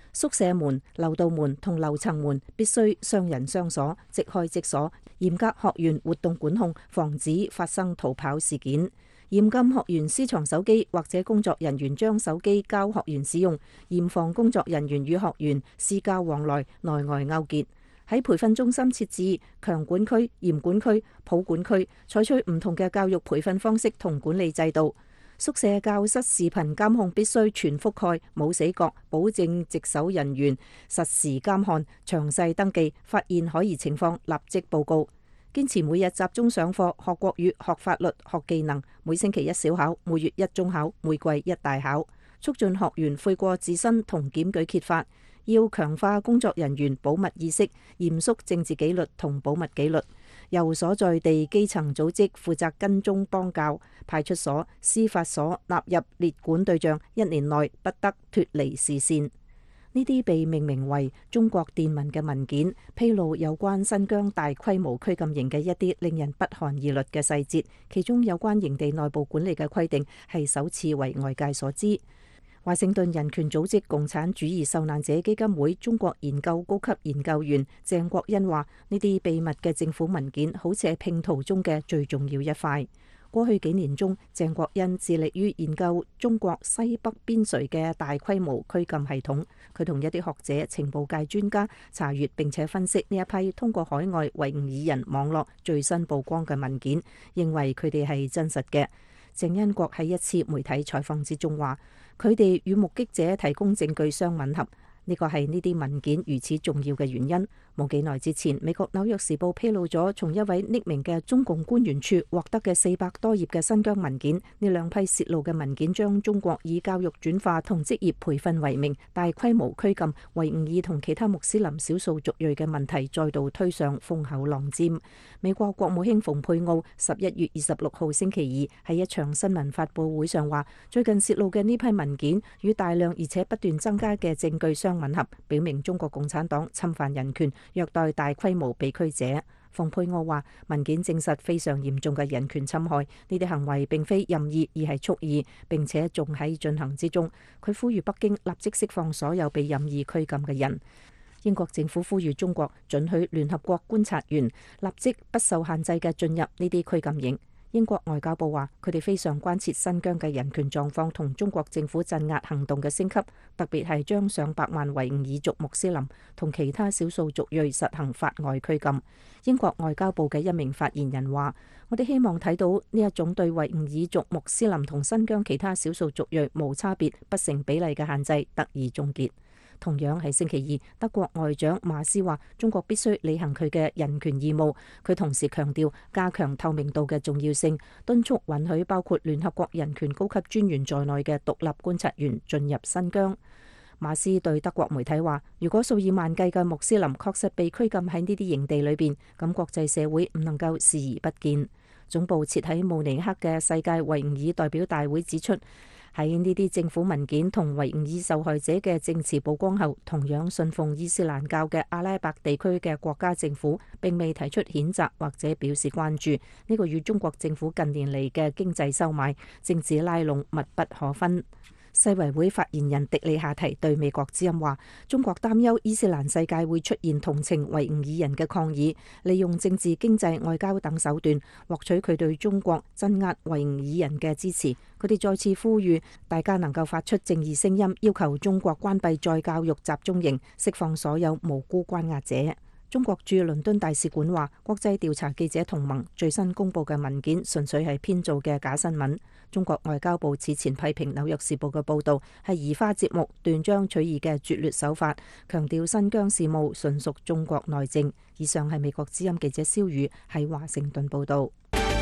宿舍門、樓道門同樓層門必須雙人雙鎖，即開即鎖，嚴格學員活動管控，防止發生逃跑事件。嚴禁學員私藏手機或者工作人員將手機交學員使用，嚴防工作人員與學員私交往來、內外勾結。喺培訓中心設置強管區、嚴管區、普管區，採取唔同嘅教育培訓方式同管理制度。宿舍教室視頻監控必須全覆蓋、冇死角，保證值守人員實時監看、詳細登記，發現可疑情況立即報告。堅持每日集中上課，學國語、學法律、學技能，每星期一小考，每月一中考，每季一大考，促進學員悔過自新同檢舉揭發。要強化工作人員保密意識，嚴肅政治紀律同保密紀律。由所在地基層組織負責跟蹤幫教，派出所、司法所納入列管對象，一年內不得脫離視線。呢啲被命名為中國電文嘅文件，披露有關新疆大規模拘禁營嘅一啲令人不寒而慄嘅細節，其中有關營地內部管理嘅規定係首次為外界所知。華盛頓人權組織共產主義受難者基金會中國研究高級研究員鄭國恩話：呢啲秘密嘅政府文件好似係拼圖中嘅最重要一塊。過去幾年中，鄭國恩致力於研究中國西北邊陲嘅大規模拘禁系統。佢同一啲學者、情報界專家查閱並且分析呢一批通過海外維吾爾人網絡最新曝光嘅文件，認為佢哋係真實嘅。鄭恩國喺一次媒體採訪之中話：佢哋與目擊者提供證據相吻合，呢個係呢啲文件如此重要嘅原因。冇幾耐之前，美國紐約時報披露咗從一位匿名嘅中共官員處獲得嘅四百多頁嘅新疆文件。呢兩批泄露嘅文件將中國以教育轉化同職業培訓為名，大規模拘禁維吾爾同其他穆斯林少數族裔嘅問題再度推上風口浪尖。美國國務卿蓬佩奧十一月二十六號星期二喺一場新聞發佈會上話，最近泄露嘅呢批文件與大量而且不斷增加嘅證據相吻合，表明中國共產黨侵犯人權、虐待大規模被拘者。蓬佩奧話，文件證實非常嚴重嘅人權侵害，呢啲行為並非任意而係蓄意，並且仲喺進行之中。佢呼籲北京立即釋放所有被任意拘禁嘅人。英國政府呼籲中國准許聯合國觀察員立即不受限制嘅進入呢啲拘禁營。英國外交部話，佢哋非常關切新疆嘅人權狀況同中國政府鎮壓行動嘅升級，特別係將上百萬維吾爾族穆斯林同其他少數族裔實行法外拘禁。英國外交部嘅一名發言人話：我哋希望睇到呢一種對維吾爾族穆斯林同新疆其他少數族裔無差別、不成比例嘅限制得以終結。同樣係星期二，德國外長馬斯話中國必須履行佢嘅人權義務。佢同時強調加強透明度嘅重要性，敦促允許包括聯合國人權高級專員在內嘅獨立觀察員進入新疆。馬斯對德國媒體話：如果數以萬計嘅穆斯林確實被拘禁喺呢啲營地裏邊，咁國際社會唔能夠視而不見。總部設喺慕尼黑嘅世界維吾爾代表大會指出，喺呢啲政府文件同維吾爾受害者嘅證詞曝光後，同樣信奉伊斯蘭教嘅阿拉伯地區嘅國家政府並未提出譴責或者表示關注。呢個與中國政府近年嚟嘅經濟收買、政治拉攏密不可分。世維會發言人迪利夏提對美國之音話：中國擔憂伊斯蘭世界會出現同情維吾爾人嘅抗議，利用政治、經濟、外交等手段獲取佢對中國鎮壓維吾爾人嘅支持。佢哋再次呼籲大家能夠發出正義聲音，要求中國關閉再教育集中營，釋放所有無辜關押者。中國駐倫敦大使館話：國際調查記者同盟最新公布嘅文件純粹係編造嘅假新聞。中國外交部此前批評紐約時報嘅報導係移花接木、斷章取義嘅拙劣手法，強調新疆事務純屬中國內政。以上係美國之音記者蕭宇喺華盛頓報導。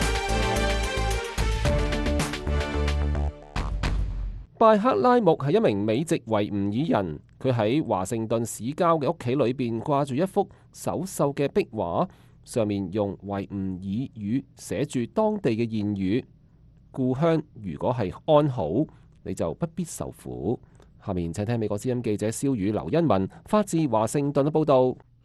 拜克拉木係一名美籍維吾爾人，佢喺華盛頓市郊嘅屋企裏邊掛住一幅手繡嘅壁畫，上面用維吾爾語寫住當地嘅諺語：故鄉如果係安好，你就不必受苦。下面請聽美國之音記者蕭宇、劉恩文發自華盛頓嘅報導。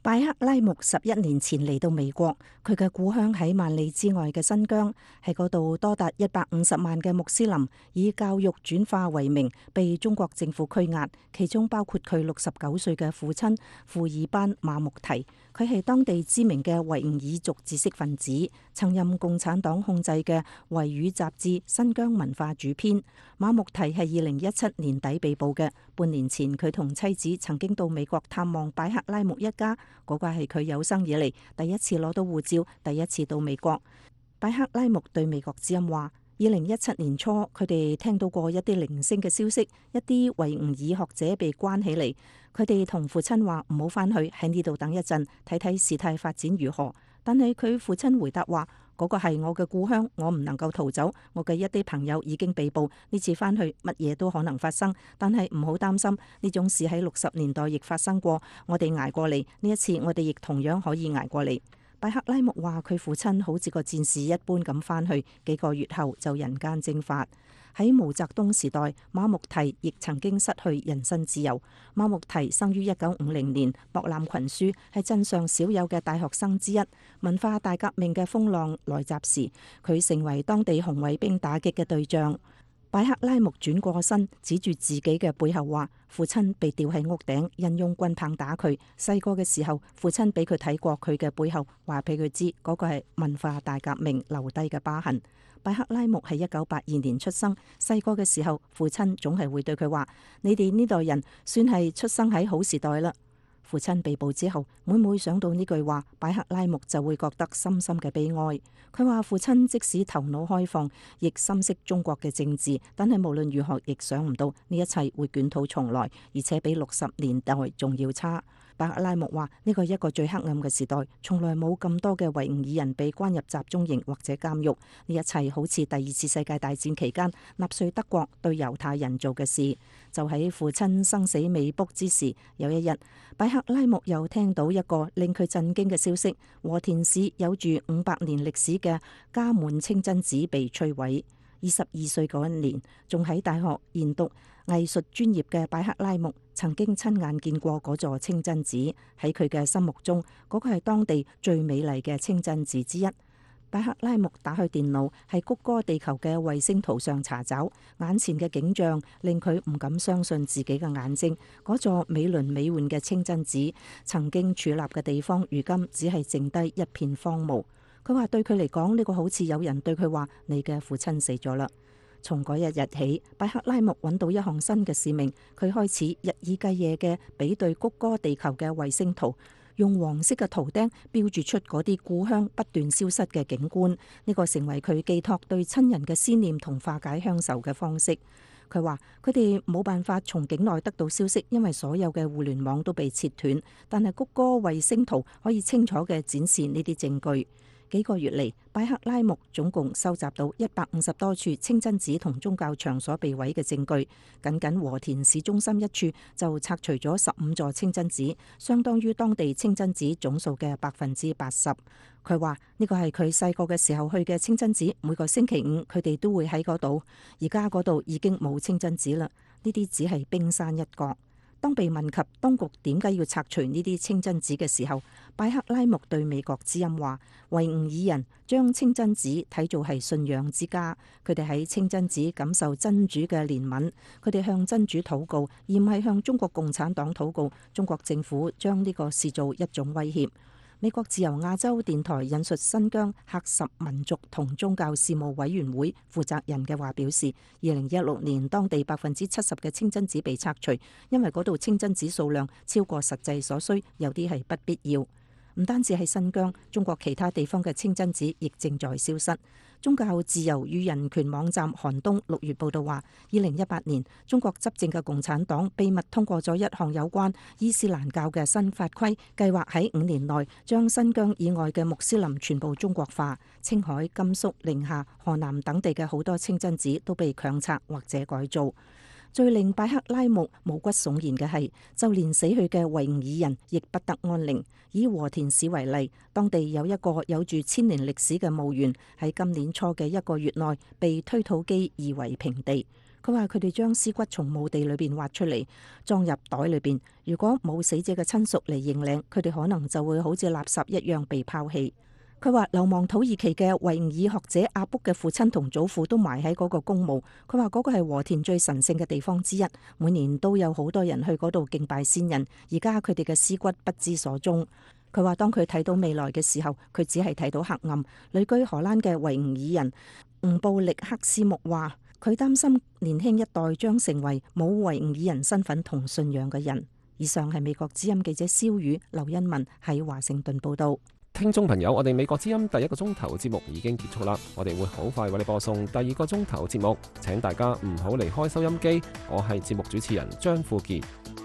拜克拉木十一年前嚟到美國，佢嘅故鄉喺萬里之外嘅新疆，喺嗰度多達一百五十萬嘅穆斯林以教育轉化為名被中國政府拘押，其中包括佢六十九歲嘅父親庫爾班馬木提。佢係當地知名嘅維吾爾族知識分子，曾任共產黨控制嘅維語雜誌《新疆文化》主編。馬木提係二零一七年底被捕嘅，半年前佢同妻子曾經到美國探望拜克拉木一家。嗰個係佢有生以嚟第一次攞到護照，第一次到美國。拜克拉木對美國之音話，二零一七年初，佢哋聽到過一啲零星嘅消息，一啲維吾爾學者被關起嚟。佢哋同父親話唔好返去，喺呢度等一陣，睇睇事態發展如何。但係佢父親回答話，嗰個係我嘅故鄉，我唔能夠逃走。我嘅一啲朋友已經被捕，呢次返去乜嘢都可能發生，但係唔好擔心，呢種事喺六十年代亦發生過，我哋捱過嚟，呢一次我哋亦同樣可以捱過嚟。拜克拉木話佢父親好似個戰士一般咁返去，幾個月後就人間蒸發。喺毛澤東時代，馬木提亦曾經失去人身自由。馬木提生於一九五零年，博覽群書，係鎮上少有嘅大學生之一。文化大革命嘅風浪來襲時，佢成為當地紅衛兵打擊嘅對象。拜克拉木轉過身，指住自己嘅背後話：父親被吊喺屋頂，人用棍棒打佢。細個嘅時候，父親俾佢睇過佢嘅背後，話俾佢知嗰個係文化大革命留低嘅疤痕。拜克拉木係一九八二年出生，細個嘅時候，父親總係會對佢話：你哋呢代人算係出生喺好時代啦。父親被捕之後，每每想到呢句話，拜克拉木就會覺得深深嘅悲哀。佢話父親即使頭腦開放，亦深悉中國嘅政治，但係無論如何，亦想唔到呢一切會捲土重來，而且比六十年代仲要差。拜克拉木話：呢個係一個最黑暗嘅時代，從來冇咁多嘅維吾爾人被關入集中營或者監獄。呢一切好似第二次世界大戰期間納粹德國對猶太人做嘅事。就喺父親生死未卜之時，有一日，拜克拉木又聽到一個令佢震驚嘅消息：和田市有住五百年歷史嘅嘉滿清真寺被摧毀。二十二歲嗰一年，仲喺大學研讀藝術專業嘅拜克拉木，曾經親眼見過嗰座清真寺。喺佢嘅心目中，嗰個係當地最美麗嘅清真寺之一。拜克拉木打開電腦，喺谷歌地球嘅衛星圖上查找，眼前嘅景象令佢唔敢相信自己嘅眼睛。嗰座美輪美奐嘅清真寺曾經矗立嘅地方，如今只係剩低一片荒蕪。佢話對佢嚟講，呢個好似有人對佢話：你嘅父親死咗啦。從嗰一日起，拜克拉木揾到一項新嘅使命，佢開始日以繼夜嘅比對谷歌地球嘅衛星圖，用黃色嘅圖釘標註出嗰啲故鄉不斷消失嘅景觀。呢個成為佢寄託對親人嘅思念同化解鄉愁嘅方式。佢話佢哋冇辦法從境內得到消息，因為所有嘅互聯網都被切斷，但係谷歌衛星圖可以清楚嘅展示呢啲證據。幾個月嚟，拜克拉木總共收集到一百五十多處清真寺同宗教場所被毀嘅證據。僅僅和田市中心一處就拆除咗十五座清真寺，相當於當地清真寺總數嘅百分之八十。佢話呢個係佢細個嘅時候去嘅清真寺，每個星期五佢哋都會喺嗰度。而家嗰度已經冇清真寺啦，呢啲只係冰山一角。當被問及當局點解要拆除呢啲清真寺嘅時候，拜克拉木對美國之音話：維吾爾人將清真寺睇做係信仰之家，佢哋喺清真寺感受真主嘅憐憫，佢哋向真主禱告，而唔係向中國共產黨禱告。中國政府將呢個視做一種威脅。美國自由亞洲電台引述新疆喀什民族同宗教事務委員會負責人嘅話表示，二零一六年當地百分之七十嘅清真寺被拆除，因為嗰度清真寺數量超過實際所需，有啲係不必要。唔單止係新疆，中國其他地方嘅清真寺亦正在消失。宗教自由與人權網站寒冬六月報道話，二零一八年中國執政嘅共產黨秘密通過咗一項有關伊斯蘭教嘅新法規，計劃喺五年內將新疆以外嘅穆斯林全部中國化。青海、甘肅、寧夏、河南等地嘅好多清真寺都被強拆或者改造。最令拜克拉木毛骨悚然嘅係，就連死去嘅維吾爾人亦不得安寧。以和田市為例，當地有一個有住千年歷史嘅墓園，喺今年初嘅一個月內被推土機夷為平地。 佢話佢哋將屍骨從墓地裏邊挖出嚟，裝入袋裏邊。如果冇死者嘅親屬嚟認領，佢哋可能就會好似垃圾一樣被拋棄。佢話流亡土耳其嘅維吾爾學者阿卜嘅父親同祖父都埋喺嗰個公墓。佢話嗰個係和田最神聖嘅地方之一，每年都有好多人去嗰度敬拜先人。而家佢哋嘅屍骨不知所蹤。佢話當佢睇到未來嘅時候，佢只係睇到黑暗。旅居荷蘭嘅維吾爾人吳布力克斯木話，佢擔心年輕一代將成為冇維吾爾人身份同信仰嘅人。以上係美國之音記者蕭宇、劉欣文喺華盛頓報道。 聽眾朋友，我哋美國之音第一個鐘頭節目已經結束啦，我哋會好快為你播送第二個鐘頭節目，請大家唔好離開收音機。我係節目主持人張富傑。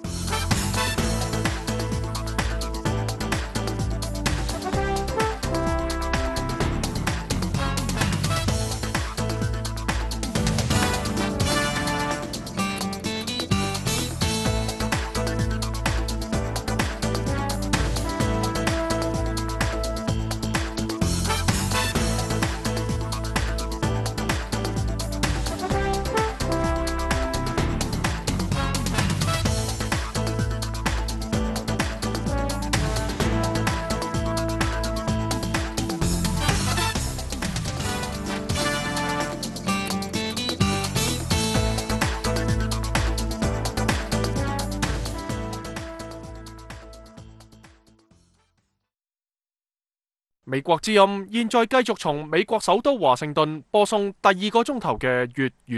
美國之音現在繼續從美國首都華盛頓播送第二個鐘頭嘅粵語。